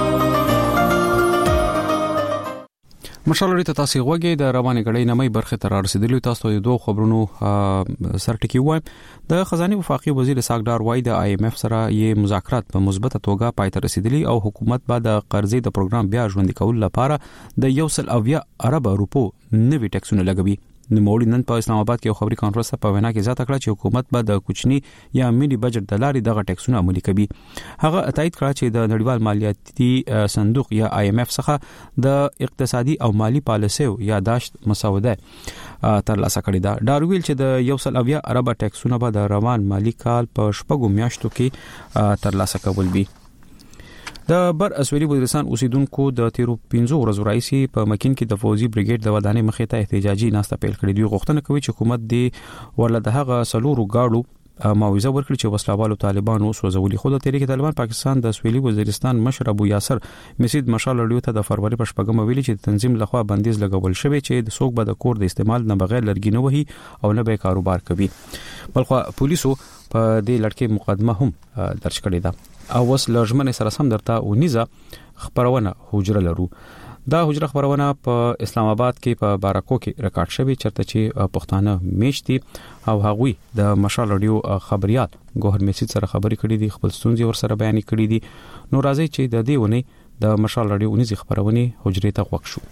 مشال رادیو تاسو غوږی د رواني غړې نمای برخه تر رسیدلی تاسو د دوه خبرونو سرټکی وایم. د خزانه وفاقي وزیر ساګدار وای د آی ایم ایف سره یې مذاکرات په مثبت توګه پای ته رسیدلی او حکومت بعد د قرضې د پروګرام بیا ژوندۍ کول لپاره د یو سل اویا ارب روپو نوي ټیکسونه لګوي. نوموړي نن په اسلام آباد کې خبري کانفرنس په وینا کې ځات کړ چې حکومت به د کوچني یا ملي بجټ د لارې دغه ټیکسونه عملي کوي. هغه تایید کړ چې د نړیوال مالیاتي صندوق یا آی ایم ایف څخه د اقتصادي او مالی پالیسیو یاداشت مسوده ترلاسه کړې ده. دا ویل چې د یو سل اویا اربه ټیکسونه به د روان مالی کال په شپږو میاشتو کې ترلاسه کول وي. د بر اسویلي وزیرستان اوسیدونکو د تیرو پنځو ورځو راځي په مکین کې د فوزي بریګیډ د ودانۍ مخې ته احتجاجي ناسته پیل کړې. دوی غوښتنه کوي چې حکومت دې ورله دغه سلورو گاړو معاوضه ورکړي چې وسلوالو طالبانو سوځولي. خو د تحریک طالبان پاکستان د اسویلي وزیرستان مشر ابو یاسر مسید مشال لړیو ته د فروری په شپږم ویلي چې تنظیم لخوا بندیز لګول شوی چې د سوق به د کور د استعمال نه بغیر لرګي نه وهي او نه به کاروبار کوي. بلخو پولیسو په دې لړ کې مقدمه هم درج کړې ده. او وس لژمنه سره سم درته ونیزه خبرونه حجره لرو. دا حجره خبرونه په اسلام آباد کې په بارکو کې ریکارډ شوی چرته چې پښتانه میشتي او هغوی د مشال رادیو خبريال ګوهر میسید سره خبري کړې دي، خپل ستونزې ور سره بیان کړې دي. نو راځي چې د دې ونی د مشال رادیو ونیزه خبرونه حجره ته وښ شو.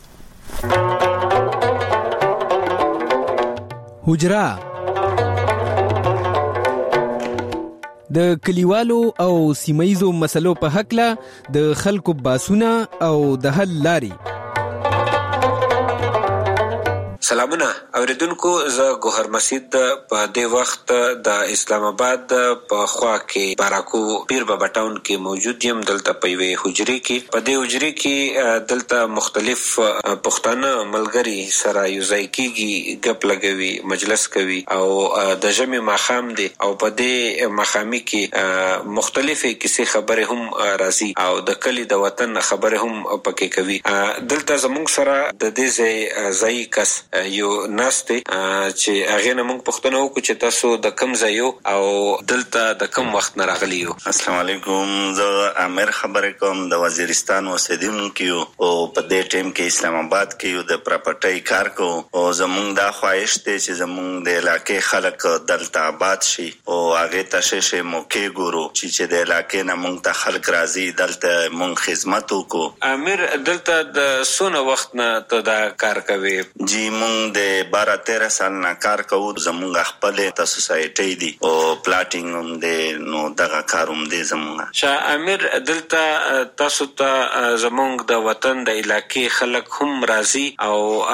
حجره د کلیوالو او سیمایزو مسلو په حق له د خلکو باسونه او د حل لاري. سلامونه اوریدونکو، زه ګوهر مسید په دې وخت د اسلام آباد په خوا کې باراکو پیر بابا ټاون کې موجود یم. دلته په یوې حجرې کې په دې حجرې کې دلته مختلف پښتانه ملګري سره یو ځای کېږي، ګپ لګوي، مجلس کوي او د ژمي ماښام دی او په دې ماښامي کې مختلفې کیسې خبرې هم راځي او د کلی د وطن خبرې هم پکې کوي. دلته زموږ سره د دې ځای ځای کس یو ناسته چې هغه نه موږ پښتنه وکړو چې تاسو د کم ځای او دلته د کم وخت نه راغلی یو. السلام علیکم، زه امیر خبرې کوم د وزیرستان اوسیدونکو او په دې ټیم کې اسلام آباد کې یو د پراپرټي کار کو او زموږ دا خواهش دی چې زموږ د علاقې خلک دلته آباد شي او هغه ته شي موقع ګورو چې د علاقې نه موږ ته خلک راځي دلته موږ خدمت وکړو. امیر دلته د سونه وخت نه ته دا کار کوي؟ جی موږ د بارہ تیرہ سال نه کار کوو. زموږ خپل ته سوسایټي دی او پلاټینګ هم دی، نو دغه کاروم دی زموږ. شاه امیر دلته تاسو ته زموږ د وطن د علاقې خلک هم راځي او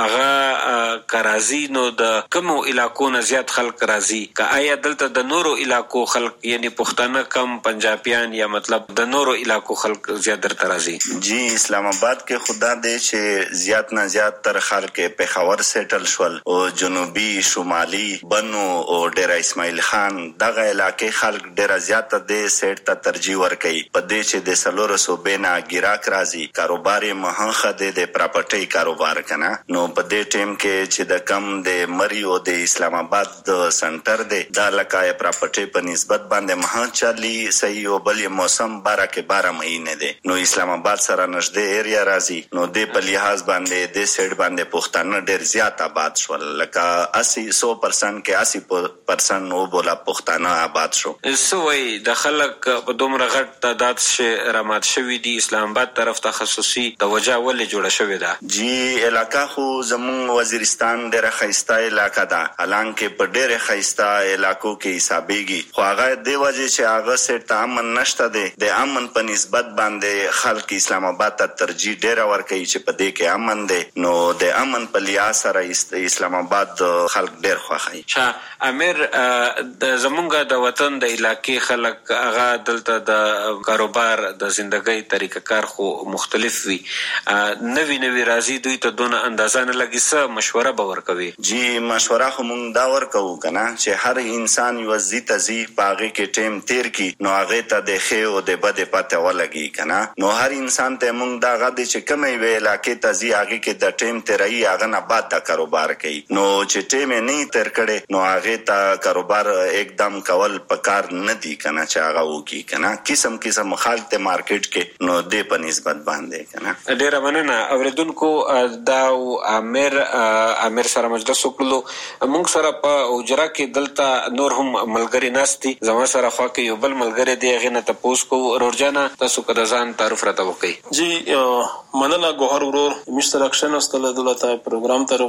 هغه کارازي نو د کومو علاقو نه زیات خلک راځي؟ که آیا دلته د نورو علاقو خلک یعنی پښتانه کم، پنجابیان یا مطلب د نورو علاقو خلک زیات درته راځي؟ جی اسلام آباد کې خدا دې چې زیات نه زیات تر خلک پېښور سیټل شول او جنوبي شمالي بنو او ډیر اسماعیل خان دغه علاقې خلک ډیر زیات د سیټ ته ترجیح ورکوي. په دې چې د سلور صوبې نه ګیراک راځي، کاروبار یې مهنخه دی د پراپرټي کاروبار کنه. نو په دې ټیم کې چې د کم د مری او د اسلام آباد د سنټر دی دا لکه پراپرټي په نسبت باندې مهن چالي صحیح او بل موسم بارہ کې بارہ مهینه دی. نو اسلام آباد سره نږدې ایریا راځي، نو د په لحاظ باندې د سیټ باندې پښتانه ډیر زیات آباد شول، لکه اسی سو پرسنٹ کې اسی پرسنٹ نو بولا پښتانه آباد شو. سوی د خلک په دومره غټ تعداد شه رامات شوی دی اسلام آباد طرف ته خصوصي توجه ولې جوړه شوې ده؟ جی علاقہ خو زموږ وزیرستان ډېره ښایسته علاقه ده، حالانکه په ډېره ښایسته علاقو کې حسابېږي، خو هغه دې وجې چې هغه سیټ ته امن نشته دی. د امن په نسبت باندې خلک اسلام آباد ته ترجیح ډېره ورکوي چې په دې کې امن دی. نو د امن په لحاظ سره اسلام آباد خلک ډیر خوښي. شاه امیر د زمونږ د وطن د علاقې خلک هغه دلته د کاروبار د ژوندۍ طریقه کار خو مختلف وي، نوی نوی راځي، دوی ته دونه اندازه نه لګي، څه مشوره به ورکوي؟ جی مشوره خو مونږ دا ورکوو کنه چې هر انسان یو ځي ته ځي په هغې کې ټیم تیر کی، نو هغې ته د ښې او د بدې پته ولګي کنه. نو هر انسان ته مونږ دا غږ دی چې کومې یوې علاقې ته ځي هغې کې د ټیم تیروي، هغه نه بعد د کاروبار کوي. نو چې ټیم یې نه تیر کړی نو هغې ته کاروبار एकदम کول پکار نه دی کنه چې هغه وکړي کنه. قسم قسم خلک ته مارکیټ کې نو دې په نسبت باندې کنه. ډېره مننه اوریدونکو. دا امیر امیر سره مجلس وکړو. موږ سره په اوجره کې دلته نور هم ملګری ناستي، زما سره خوا کې یو بل ملګری دی، هغې نه تپوس کوو. رورجانه تاسو که د ځان تعارف راته وکړئ. جی مننه ګوهر ورور، مشترک شناستله دلته پروګرام ته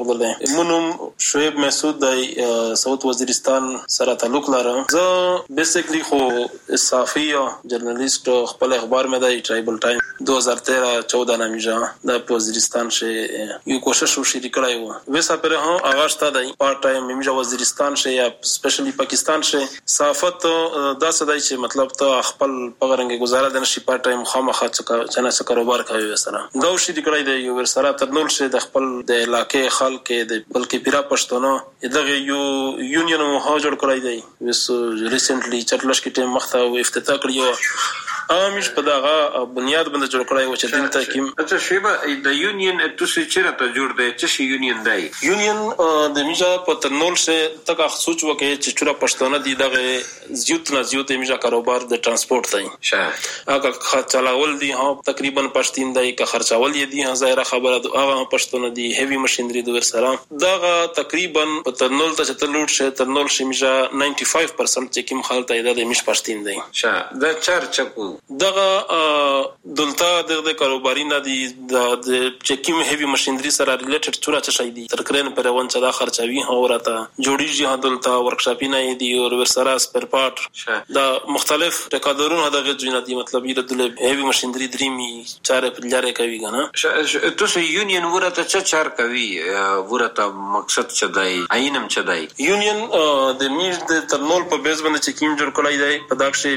راغله. مونم شعیب مسعود د سعودي وزیرستان سره تعلق لرم. زه بیسیکلی خو صحافي جرنالیست خپل اخبار مې د ټرایبل ټایم دو ہزار تیرہ چودہ نمیجا د وزیرستان سے یو کوشش وشي کړای و. ویسا پر هو آغاز تا د پارت ټایم میجا وزیرستان سے یا سپیشلی پاکستان سے صحافت دا صدای چې مطلب ته خپل پغرنګ گزاره د نشي پارت ټایم خامخا چنه څه کاروبار کوي وسره. دا وشي کړای د یو ورسره ترنول سے د خپل د علاقې خلک د بلکې پیرا پښتون دغه یو یونین مو جوړ کړای دی. وس ریسنټلی چرلش کې ټیم مخته او افتتاح کړیو. امیش په دغه بنیاد باندې جوړ کړای و چې دلته کې اچھا شیبه د یونین تاسو چیرته جوړ دی چې شي یونین دی یونین د میجا په ترنول سے تک سوچ وکړي چې چوره پښتون دي دغه زیوت نه زیوت میجا کاروبار د ترانسپورت دی شه هغه خرچاول دي ها تقریبا پښتین دی که خرچاول دي ظاهره خبره هغه پښتون دي هیوی ماشينری د ورسره دغه تقریبا په ترنول ته تلوټ شه ترنول شه میجا پنځه ویا پرسنټ چې کوم خلک ته د میش پښتین دی شه د چرچکو دغه دلته د کاروباري نه دي د چکیم هیوی ماشينری سره ریلیټډ څوره څه شي دي ترکرین پر ون څه دا خرچوي هورته جوړیږي هدلته ورکشاپي نه دي او ورسره سپیر پارت دا مختلف ټکادرونه دغه جوړ دي مطلب د هیوی ماشينری دریمي چاره په لاره کوي کنه تاسو یونین ورته څه چار کوي ورته مقصد څه دی عینم څه دی یونین د میز د ترنول په بیس باندې چکیم جوړ کړای دی په داخله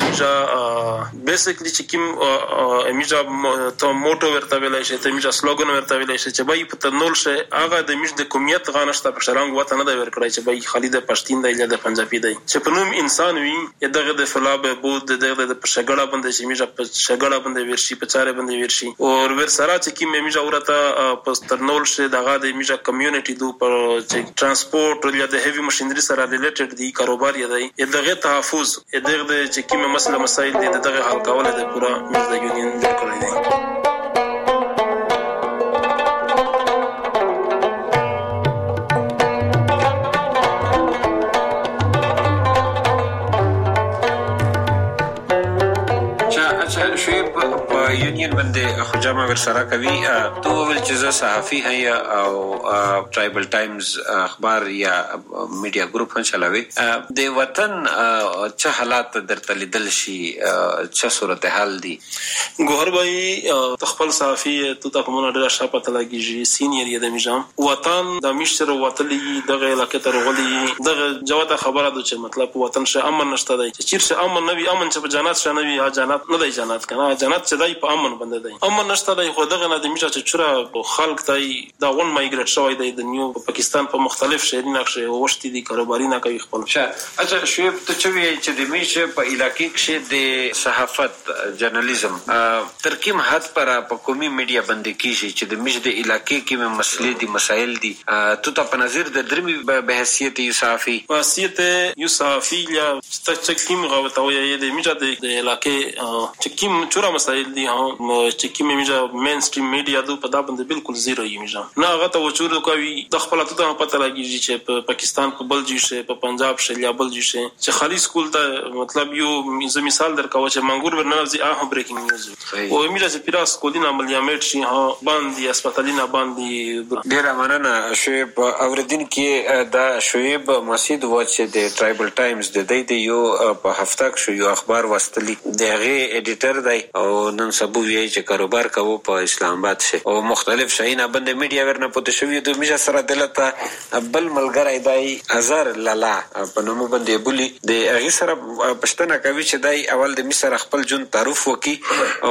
میجا بیسیکلی چې کوم میجا ته موټو ورته ویلای شي ته میجا سلوګن ورته ویلای شي چې بای په تنول شي هغه د میج د کومیت غانشته په شرنګ وته نه دی ور کړی چې بای خالد پښتین دی یا د پنجابي دی چې په نوم انسان وي دغه د فلاب بود دغه د شګړه باندې چې میجا په شګړه باندې ورشي په چاره باندې ورشي او ور سره چې کوم میجا ورته په تنول شي دغه د میجا کمیونټي دو پر چې ترانسپورت یا د هیوی ماشينری سره ریلیټډ دی کاروبار یی دی دغه تحفظ دغه د چې کوم مسله مسایل دي دغه حل کول د پورا میز د یونین جوړ کړی دی. یونین باندې خو جامه ورسره کوي تو ول چې زه صحافي هيا او ټرایبل ټایمز اخبار یا میډیا ګروپ هم چلاوي د وطن څه حالات درته لیدل شي څه صورتحال دي ګوهر بھائی خپل صحافي ته ته مونږ ډېر شاپته لګیږي سینیئر یې د میجام وطن د مشر وطلي دغه علاقې ته رغلي دغه جوته خبره ده چې مطلب وطن شه امن نشته دی چې چیرشه امن نوي امن چې په جنات شه نوي جنات نه دی جنات کنه جنات چې دی په امن باندې دی امن نشته دی خو دغه نه د میجا چې چوره خلک دی دا ون مایګریټ شوی دی د نیو پاکستان په مختلف شهري نقشه وشتي دي کاروباري نه کوي خپل شه اچھا شعیب ته چې وی چې د میشه په علاقې کې د صحافت جرنالیزم ترکیم حد پر په قومي میډیا باندې کیږي چې د میشه د علاقې کې مسلې دي مسایل دي تو ته په نظر د درمي بحثیت یو صحافي واسیت یو صحافي یا چې کوم غوته وي د میجا د علاقې چې کوم چوره مسایل دي چې کوم میجا مین سټریم میډیا دو په دا باندې بالکل زیرو یې میجا نه هغه ته وچور کوي د خپل ته پته لګیږي چې په پاکستان په بل جي شه په پنجاب شه یا بل جي شه چې خالي سکول ته مطلب یو مثال درکاو چې منګور ورنوزي اه بریکینګ نیوز او میجا چې پیرا سکولینه عملیات شي ها باندې هسپتالینه باندې ډیر مننه شعیب اوردین کې دا شعیب مسعود و چې د ټرایبل ټایمز د دې یو په هفته کې یو اخبار واستلی دغه ایډیټر دی او نن سبو وی چې کاروبار کوي په اسلام آباد شه او مختلف شاینه باندې میډیا ورنه پته شوی د میجا سره دلته بل ملګری دی هزار لالا په نوم باندې بولی د هغه سره پښتنه کوي چې دای اول د مصر خپل جون تعارف وکي او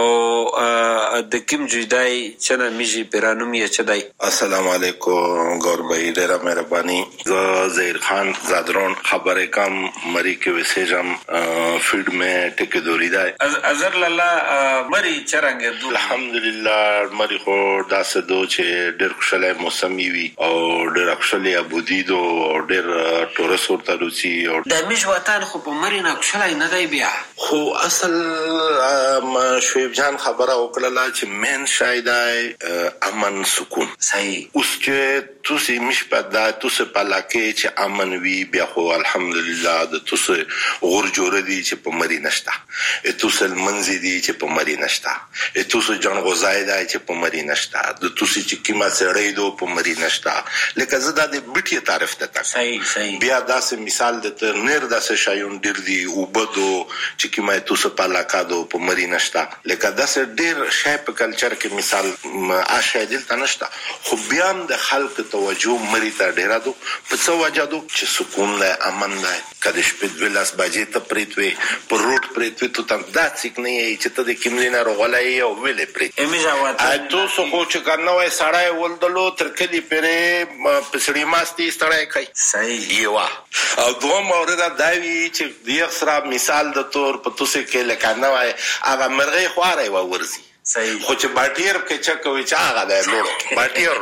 د کوم جدای چې میجی پیرانوم یې چې دای السلام علیکم ګور بھائی ډیر مهرباني زه زهیر خان زادرون خبره کم مری کې وسېجم فیډ مې ټکی دوری دی هزار لالا مری چرنګ دو الحمدلله مری خو داسې دو چې ډیر خوشاله موسم وي او ډیر خوشاله ابودي دو ډیر ټورس ورته روسي او د میج وطن خو په مری نه خوشاله نه دی بیا خو اصل ما شعیب جان خبره وکړه چې مین شایدای امن سکون صحیح اوس چې توسي مش پدا توسه پلاکې چې امن وی بیا خو الحمدلله د توسه غور جوړ دي چې په مری نشتا توسه منځ دي چې په مری نشتا نشتا توسو جنغو زایدا چې په مری نشتا د توسو چې کیما سړی دو په مری نشتا لکه زدا د بټي تعریف ته تا صحیح صحیح بیا داسې مثال د تر نیر داسې شایون ډیر دی او بدو چې کیما توسو په علاقه دو په مری نشتا لکه داسې ډیر شای په کلچر کې مثال آشه دل ته نشتا خو بیا د خلک توجه مری ته ډیر دو په څو وجه دو چې سکون له امن ده کله شپې ویلاس باجې ته پریتوي پر روټ پریتوي ته تم دا څیک نه یې چې ته د کیملینا روغلای او ویلې پریت امیجاوات تو سو کو چې کنه سړی ولدلو تر کلی پرې پسړی ماستي سړی کوي صحیح یوا او دوه مورد دا وی چې د یخسرا مثال د تور په توسه کې لکه نه وای هغه مرغې خواره و ورزي صحیح خو چې باټیر کې چا کوي چې هغه د لوړ باټیر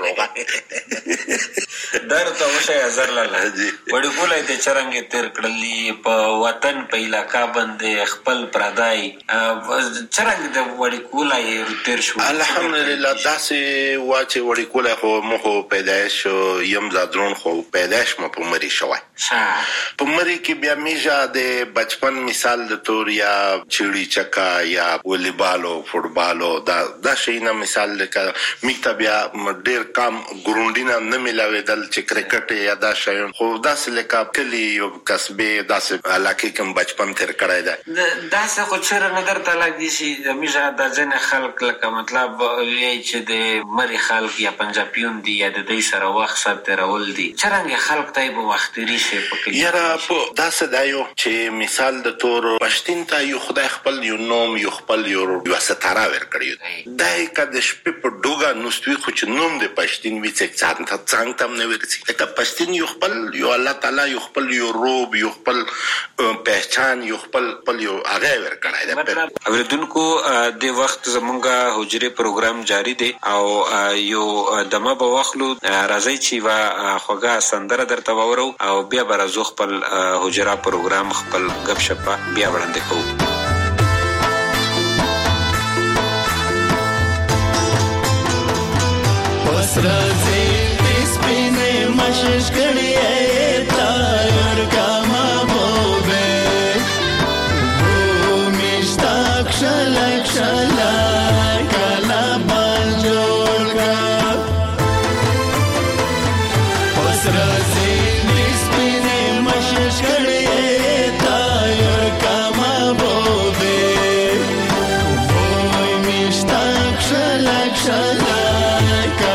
روغه درته وشه هزار لاله وړي کولای ته چرنګ تیر کړلی په وطن په علاقہ باندې خپل پردای چرنګ د وړي کولای تیر شو الحمدلله داسې واچې وړي کولای خو مخ پیدائش یم زادرون خو پیدائش مو په مری شوی په مری کې بیا میجا د بچپن مثال د تور یا چړي چکا یا والیبالو فوټبالو دا دا شینا مثال لکه میکتبیا ډیر کم ګروندینا نه ملاویدل چې کرکټ یا دا شیون خو داسې لکه کلی یو کسبه داسې علاقه کوم بچپن تیر کړای دا داسې خو چیرې نظر ته لګی شي میجا د ځنه خلک لکه مطلب وی چې د مری خلک یا پنجابیون دی یا د دې سره وخت سره ترول دي چرنګ خلک ته به وختري شي په یاره په داسې دایو چې مثال د تور پښتین ته یو خدای خپل یو نوم یو خپل یو وسطاره ورکړي دای کده شپې په ډوګه نوستوي خو چې نوم د پښتین وی څنګه څنګه څنګه تم نه ورسي لکه پښتین یو خپل یو الله تعالی یو خپل یو روب یو خپل پہچان یو خپل خپل یو هغه ورکړای دا اوریدونکو د وخت زمونږه حجره پروګرام جاری دی او یو دمه په وخلو راځي چې وا خوګه سندره درته وورو او بیا برازو خپل حجره پروګرام خپل غب شپه بیا وړاندې کوو Srazi ispine mashish kadiye tayar kama bobe Bhumishtak shalak shalak kala banjolka Srazi ispine mashish kadiye tayar kama bobe Bhumishtak shalak shalak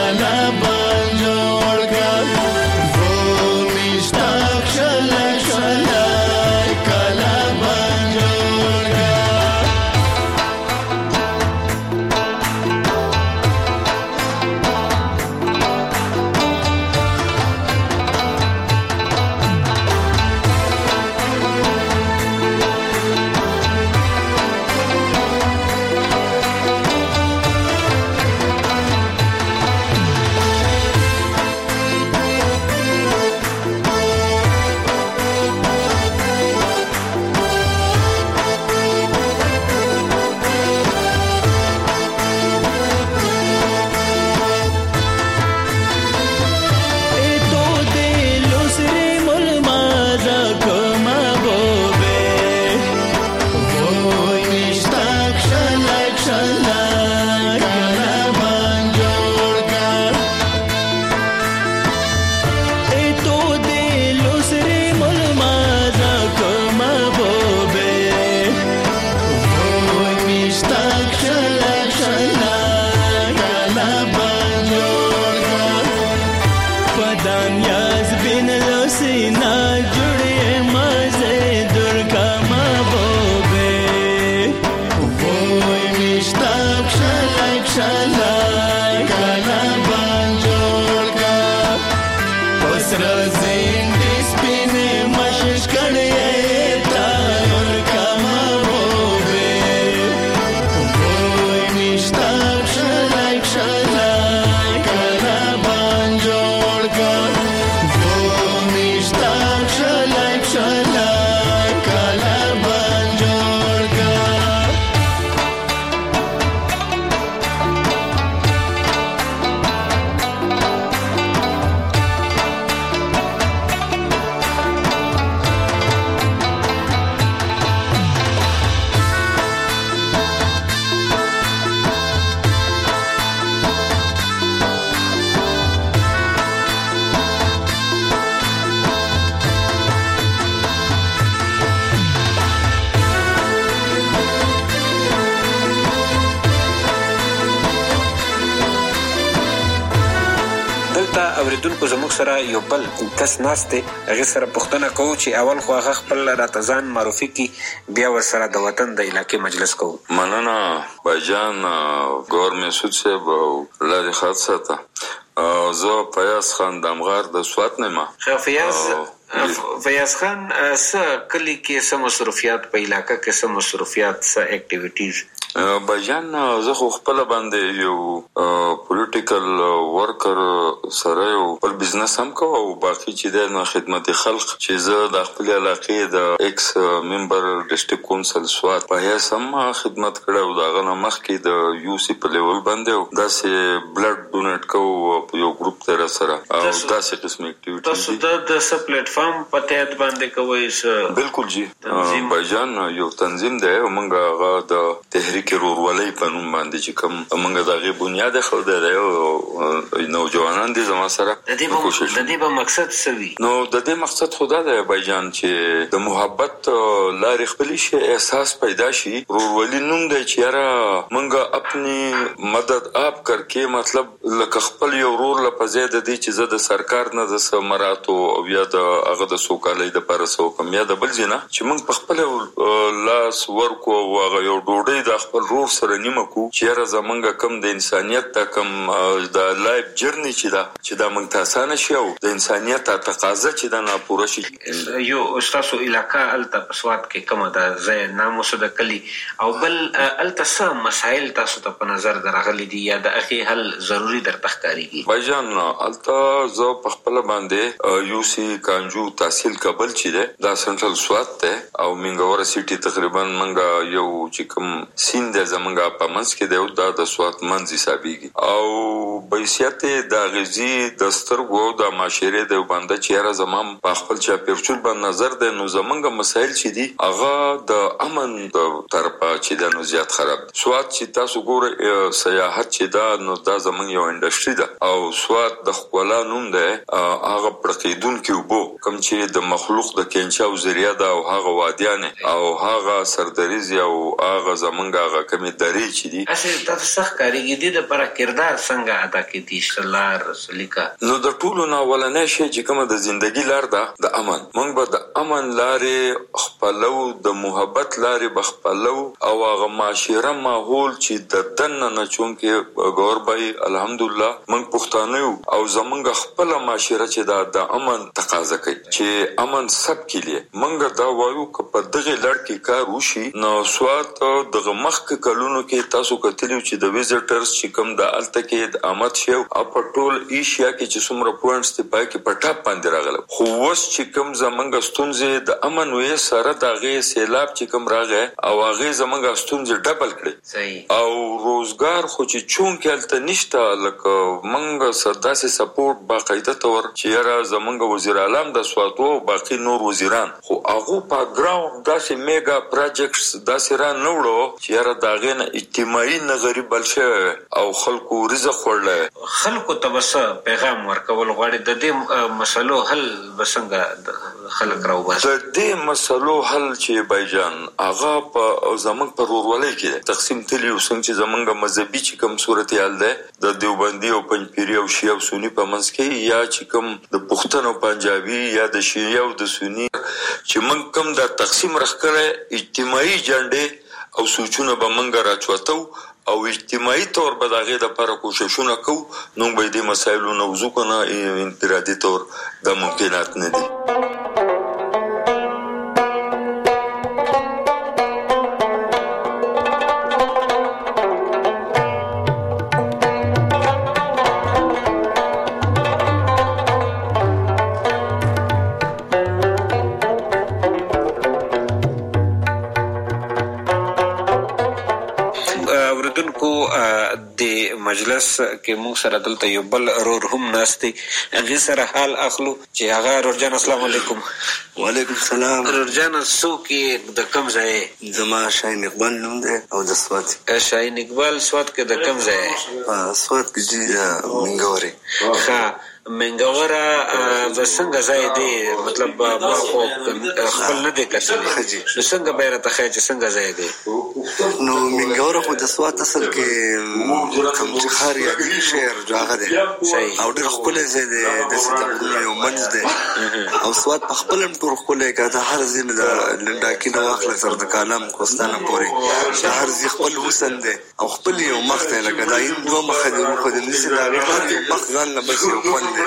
Shall اوریدونکو زموږ سره یو بل کس ناست دی، هغې سره پوښتنه کوو چې اول خو هغه خپل راته ځان معرفي کړي، بیا ورسره د وطن د علاقې مجلس کوو. مننه بایجان ګور مسعود صاحب او لارې خط ساته. زه فیاض خان دمغار د سوات نه ما. فیاض فیاض خان څه کلي کې څه مصروفیات، په علاقه کې څه مصروفیات، څه اکټیویټیز؟ بایجان زه خو خپله باندې یو پولیټیکل ورکر سره یو خپل بزنس هم کوم او باقي چې دی نو خدمت خلق چې زه د خپل علاقې د ایکس ممبر ډسټرکټ کونسل سوات په حیث هم خدمت کړی او د هغه نه مخکې د یو سی په لیول باندې داسې بلډ ډونیټ کوو په یو ګروپ ته راسره او داسې قسم اکټیویټي. تاسو د څه پلیټفارم په تحت باندې کوئ؟ بالکل جی بایجان یو تنظیم دی او موږ هغه د تحریک کې رورولۍ په نوم باندې چې کوم موږ د هغې بنیاد ایښودی دی او نوجوانان دي زما سره کوشش. د دې به مقصد څه وي؟ نو د دې مقصد خو دا دی بایجان چې د محبت لارې خپلې شي، احساس پیدا شي. رورولي نوم دی چې یاره موږ اپنی مدد آپ کرکې، مطلب لکه خپل یو رور له په ځای د دې چې زه د سرکار نه د څه مراتو او یا د هغه د سوکالۍ دپاره څه وکړم یا د بل ځای نه چې موږ په خپله لاس ورکو او هغه یو ډوډۍ د خپل رور سره نیمه کو چې یاره زمونږ کم د انسانیت دا کم د لایف جرني چې دا چې دا موږ ته اسانه شي او د انسانیت تقاضا چې دا ناپوره شي. یو ستاسو علاقه هلته په سوات کې کومه ده، ځای نام اوسه د کلي، او بل هلته څه مسایل تاسو ته په نظر درغلي دي یا د هغې حل ضروري درته ښکارېږي؟ بایجان هلته زه په خپله باندې یو سی کانجو تحصیل کابل چې دی دا سنټرل سوات دی او منګوره سیټي تقریبا موږ یو چې کوم سین دی زمونږ په منځ کې دی او دا د سوات منځ حسابېږي او بحیثیت د اغېزي د سترګو او د معاشرې د بنده چې یاره زما په خپل چاپېرچول باندې نظر دی نو زمونږ مسایل چې دي هغه د امن د طرفه چې دی نو زیات خراب دی. سوات چې تاسو ګورئ سیاحت چې دا نو دا زمونږ یو انډسټري ده او سوات د ښکلا نوم دی، هغه پړقېدونکي اوبو کوم چې د مخلوق د کینچا او ذریعه ده او هغه وادیانې او هغه سردریزې او هغه زمونږ هغه کمې درې چې دي اسې تاسو څه ښکارېږي دې دپاره کردار څنګه ادا کېدي؟ څه لار څه لیکه؟ نو د ټولو نه اولنی شی چې کومه د زندګي لار ده د امن. موږ به د امن لارې خپلو، د محبت لارې به خپلو او هغه معاشره ماحول چې د دننه نه چونکې ګور بای الحمدلله موږ پښتانه یو او زمونږ خپله معاشره چې دا د امن تقاضا کوي چې امن سب کې لیے موږ دا وایو که په دغې لړ کې کار وشي نو سوات دغه مخکې کلونو کې تاسو کتلي چې د ویزټرز چې کوم د هلته کې د آمد شی او په ټول ایشیا کې چې څومره پوینټس دي پای کې په ټاپ باندې راغلی، خو اوس چې کوم زمونږ ستونزې د امن وې سره د هغې سیلاب چې کوم راغی او هغې زمونږ ستونزې ډبل کړې او روزګار خو چې چونکې هلته نشته لکه موږ سر داسې سپورټ باقاعده طور چې یاره زمونږ وزیر اعلم د سوات او باقي نور وزیران خو هغو په ګراوند داسې میګا پراجیکټس داسې را نه وړو چې یاره د هغې نه اجتماعي نظري بل شوی او خلکو رزق خوړلی. خلکو ته به څه پیغام ورکول غواړي؟ د دې مسلو حل به څنګه خلک راوباسي؟ د دې مسلو حل چې بایجان هغه په زمونږ په رورولۍ کې تقسیم تلي او څنګه چې زمونږ مذهبي چې کوم صورتحال دی د دیوبندي او پنجپیري او شیعه او سني په منځ کې یا چې کوم د پښتون او پنجابي یا د شیعه او د سني چې موږ کوم دا تقسیم راښکلی اجتماعي جنډې او سوچونه به موږ راچوتو او اجتماعي طور به د هغې دپاره کوششونه کوو نو به یې دې مسایلو نه وضو که نه انفرادي طور دا ممکنات نه دي. مجلس کې موږ سره دلته یو بل رور هم ناست دی، هغې سره حال اخلو چې هغه رورجان السلام علیکم. وعلیکم السلام. رورجان څوک یې د کوم ځای؟ زما شاهین اقبال نوم دی او د سوات. شاهین اقبال سوات کې د کوم ځای؟ په سوات کې جي منګورې. ښه منګوره د څنګه ځای دی مطلب ما خو خپل نه دی کتلی نو څنګه به راته ښایي چې څنګه ځای دی نو منګوره خو د سوات اصل کې کوم چې ښار یا شهر جو هغه دی او ډېر ښکلی ځای دی داسې د غرونو یو منځ دی او سوات په خپل هم ټول ښکلی که د هر ځای نه د لنډاکي نه واخله تر د کالام کوستانه پورې د هر ځای خپل حسن دی او خپل یو مخ دی لکه دا هند دوه مخه دی روخه دی نسي د هغې هر یو مخ ځان نه بس یو خوند دی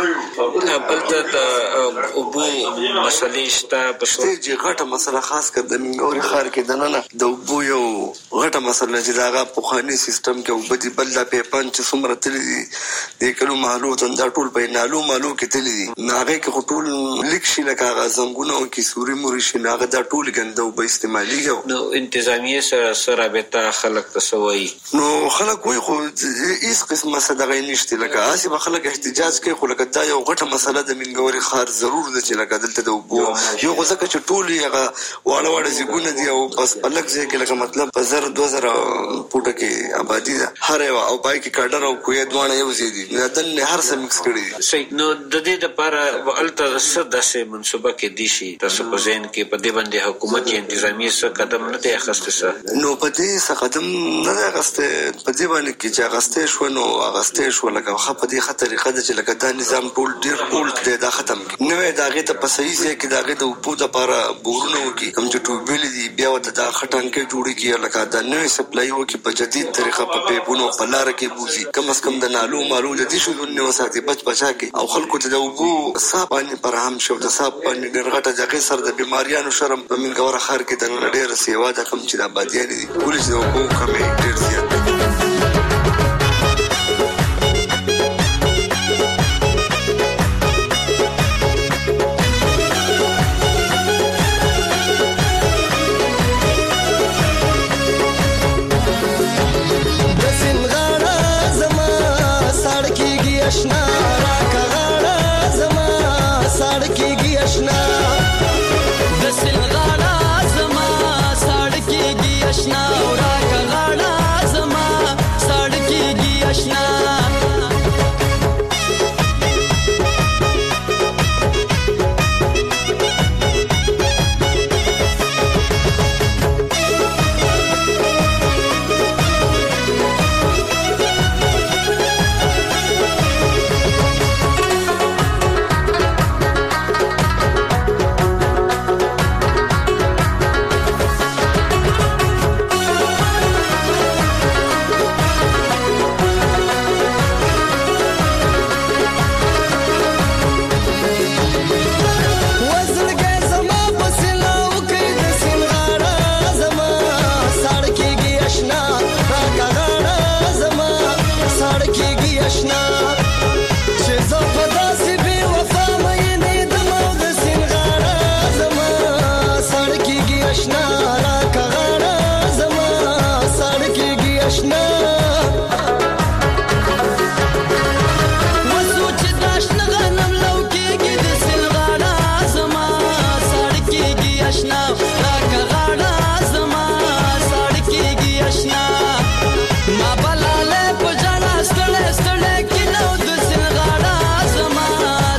بلته د اوبو مسلې شته په چې غټه مسله خاص کر د منګوري ښار کې دننه د اوبو یو غټه مسله چې د هغه پخواني سیستم کې اوبه دي بل دا پیپان چې څومره تللي دي د کلو محلو ته دا ټول په نالو مالو کې تللي دي نو هغې کې خو ټول لیک شي لکه هغه زنګونه وکړي سوري موري شي نو هغه دا ټول ګنده اوبه استعمالېږي نو انتظامیې سره څه رابطه خلک ته څه وایي نو خلک وایي خو هېڅ قسمه څه دغه یې نشته لکه هسې به خلک احتجاج کوي خو لکه دا یو غټه مسله د منګوري ښار ضرور ده چې لکه دلته د اوبو یو خو ځکه چې ټول یې هغه واړه واړه ځیګونه دي او بس په لږ ځای کې لکه مطلب په زر دوه زره فوټه کې آبادي ده هر یوه او پای کې کاډر او کویه دواړه یو ځای دي نو دننه هر څه مکس کړي دي صحیح نو د دې دپاره هلته څه داسې منصوبه کېدی شي تاسو په ذهن کې په دې باندې حکومت یا انتظامي څه قدم نه دی اخیستی څه نو په دې څه قدم نه دی اخیستی په دې باندې کې چې اخیستی شوه نو اخیستی شوه لکه ښه په دې ښه طریقه ده چې لکه دا نظام ټول ډېر اولډ دی دا ختم کړي نوی د هغې ته په صحیح ځای کې د هغې د اوبو دپاره بورونه وکړي کوم چې ټوبیلې دي بیا ورته دا ښه ټانکۍ جوړې کړي لکه دا نوې سپلای وکړي په جدید طریقه په پیپونو په لاره کې بوځي کم از کم د نالو مالو د دې شیدون نه وساتي بچ بچا کې او خلکو ته د اوبو صاف پانی فراهم شي او د صاف پانی ډېر غټه د هغې سره د بیماریانو شرم په منګوره ښار کې دننه ډېره سیوا ده کوم چې د آبادیانې دي ولې چې د اوبو کمې ډېر زیات دی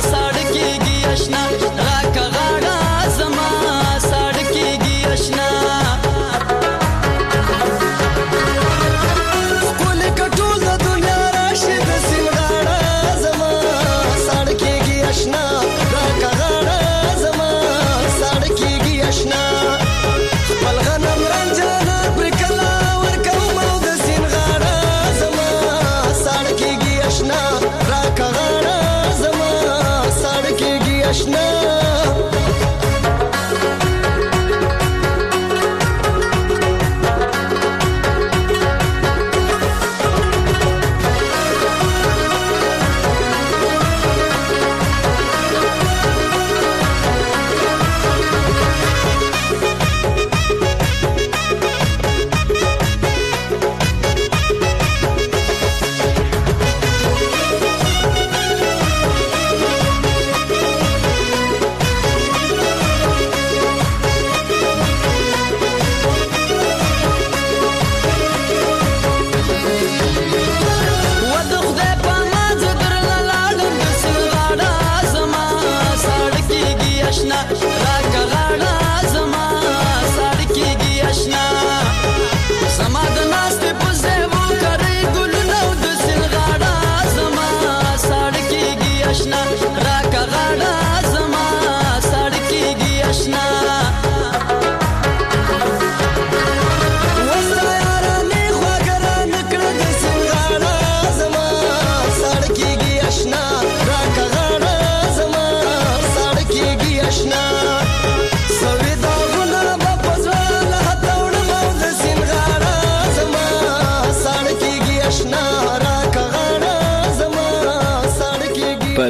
Krishna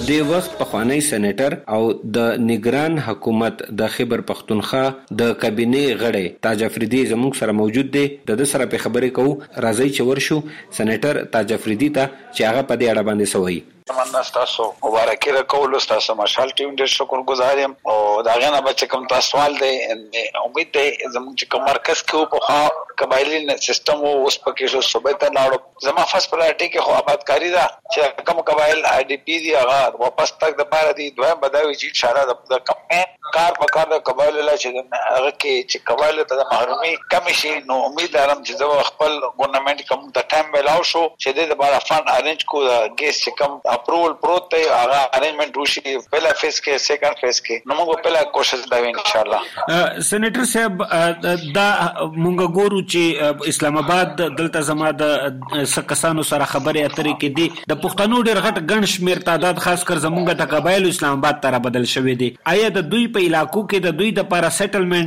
په دې وخت پخوانی سېنیټر او د نگران حکومت د خیبر پختونخوا د کابینه غړی تاج افریدي زموږ سره موجود دی. د دې سره په خبرې کوو. راځي چې ورشو سېنیټر تاج افریدي ته چې هغه په دې اړه باندې سوي. تمنا تاسو مبارکي راکول. تاسو مشال ټیم ډېر شکر گزار یم او دا غنه بچ کوم تاسو سوال دی امید دی زموږ چې کوم مرکز کې په خوا قبایلی سیستم او اوس پکې شو صوبې ته لاړو. زما فاس پرایټي کې خو آبادکاری دا چې کوم قبایل آی ډی پی دی هغه واپس تک د پاره دی دوه بداوي چې اشاره د کمپاین کار په کار د قبایل لا چې هغه کې چې قبایل ته د محرومي کم شي. نو امید لرم چې زه خپل ګورنمنت کوم د ټایم ملاو شو چې د لپاره فند ارینج کو د ګیس چې کم اپروول پروت دی هغه ارینجمنت وشي پهلا فیس کې سیکنډ فیس کې. نو موږ پهلا کوشش کوو ان شاء الله. سېنیټر صاحب دا موږ ګورو چې اسلام آباد دلته زما د سکسانو سره خبرې اترې کې دي د پښتنو ډېر غټ ګڼ شمیر تعداد خاص کر زمونږ د قبایل اسلام آباد ته بدل شوی دی. آیا د دوی په علاقو کې د دوی د لپاره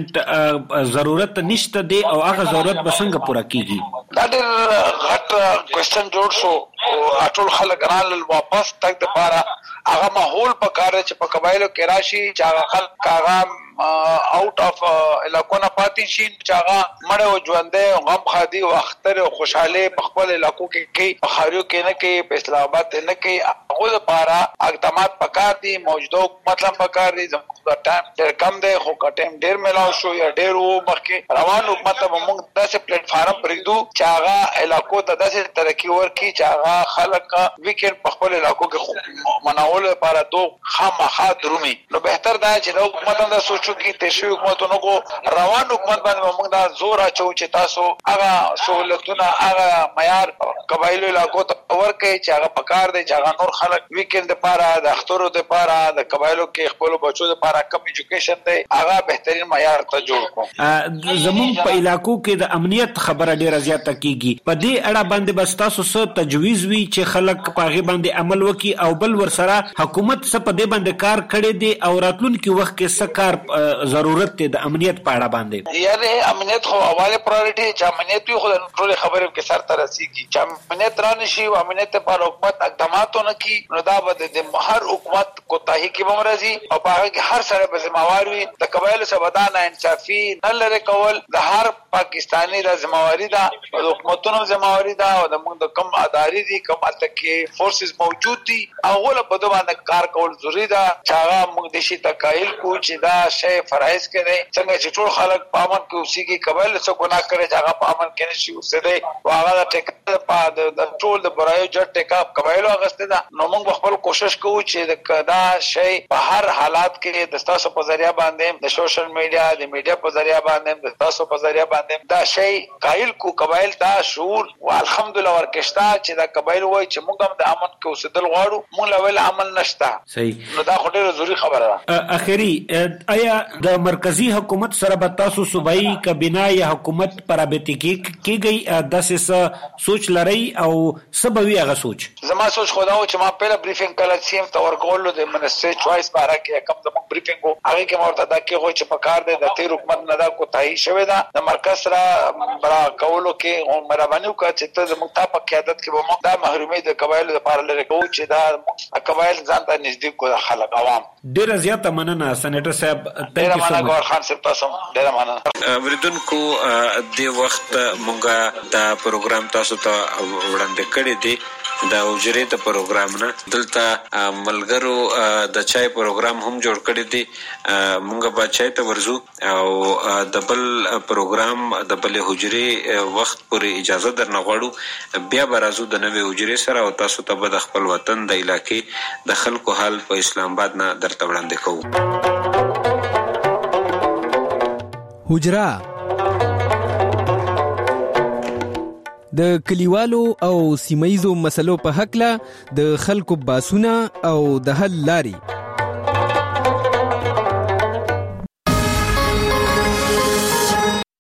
سیټلمنٹ ضرورت نشته دی او هغه ضرورت به څنګه پوره کیږي؟ دا ډېر غټ کوېسچن جوړ شو. ټول خلک رال واپس تک د لپاره هغه ماحول په کار چې په قبایلو کې راشي چې هغه خلک هغه آؤٹ اف علاقو نه پاتې شي چې هغه مړ او ژوندې غم خادي او اختر او خوشاله په خپل علاقو کې کوي په خاریو کې نه کوي په اسلام آباد نه کوي. هغه لپاره اقدامات پکار دي. موجوده حکومت پکار دي. زموږ د ټایم ډېر کم دی خو ټایم ډېر ملاو شو یا ډېر وو مخکې روان حکومت ته موږ داسې پلیټ فارم پرېږدو چې هغه علاقو ته داسې ترقي ورکړي چې هغه خلک ویکند په خپل علاقو کې مناول لپاره دو خامخا درومي. نو بهتر دا چې د حکومت هم دا سوچو کې تشوي حکومتونو کو روان حکومت باندې موږ دا زور اچو چې تاسو هغه سہولتونه هغه معیار قبایلو علاقو ته ورکړي چې هغه پکار دی چې هغه نور خلک ویکند لپاره د اخترو لپاره د قبایلو کې خپل بچو لپاره کم ایجوکیشن دی هغه بهترین معیار ته جوړ کړو. زموږ په علاقو کې د امنیت خبره ډیره زیاته کیږي. په دې اړه باندې بس تاسو څه تجویز وی چې خلک په هغه باندې عمل وکړي او بل ورسره حکومت څه په دې باندې کار کړي دي او راتلونکي وخت کې څه کار ضرورت دی د امنیت په اړه باندې؟ یعنی امنیت خو اواله پرایورټي چې امنیت خو د ټول خبرې کې سر ته رسیږي چې امنیت را نشي او امنیت په حکومت اقدامات نه کوي نو دا به د هر حکومت کوتاهي کې بمرزي او په هغه کې هر سره به ذمہوار وي. د قبایلو سبدان انصافي نه لري کول د هر پاکستانی د ذمہواری ده او د حکومتونو ذمہواری ده او د موږ د کم ادارې دي کم اتکه فورسز موجود دي هغه له په باندې کار کول ضروری ده چې هغه موږ د شي تکایل کو چې دا شی فرایض کړي څنګه چې ټول خلک په امن کې اوسېږي قبایل څه ګناه کړي چې هغه په امن کې نشي اوسېدي او هغه د ټیکا په د ټول د برایو جټ ټیکا قبایلو غسته ده. نو موږ خپل کوشش کوو چې دا شی په هر حالات کې د تاسو په ذریعہ باندې د سوشل میډیا د میډیا په ذریعہ باندې د تاسو په ذریعہ باندې دا شی قائل کو قبایل ته شعور او الحمدلله ورکشتا چې دا قبایل وای چې موږ هم د امن کې اوسېدل غواړو موږ له ول عمل نشتا. صحیح. نو دا خو ډیره ضروری خبره ده. اخیری آیا د مرکزی حکومت سره به تاسو صوبایي کابینه یا حکومت پر رابطه کې کیږي داسې سوچ لري او سبوي هغه سوچ؟ زما سوچ خو دا و چې ما پیله بریفینګ کله سیم ته ورکول د منسټر چوایس باره کې کم د بریفینګ هغه کې مرته دا کې خو چې په کار دی د تیر حکومت نه دا کوتاهي شوی دا د مرکز سره برا کولو کې او مهرباني وکړه چې ته زموږ ته په قیادت کې به موږ دا محرومي د قبایلو لپاره لري کوو چې دا قبایل ځان ته نږدې کو خلک عوام. ډیره زیاته مننه سېنیټر صاحب. ډیره مننه ګور خان صاحب تاسو ډیره مننه. وریدونکو د وخت مونږه دا پروګرام تاسو ته وړاندې کړی دی دا وجری ته پروګرام نه دلته ملګرو د چای پروګرام هم جوړ کړی دی. مونږ به چای ته ورزو او د بل پروګرام د بل حجري وخت پورې اجازه درنه غواړو بیا به راځو د نوې حجري سره او تاسو ته به د خپل وطن د علاقې د خلکو حال په اسلام آباد نه درته وړاندې کوو. حجره د کلیوالو او سیمایزو مسلو په حق له د خلکو باسونه او د حل لاري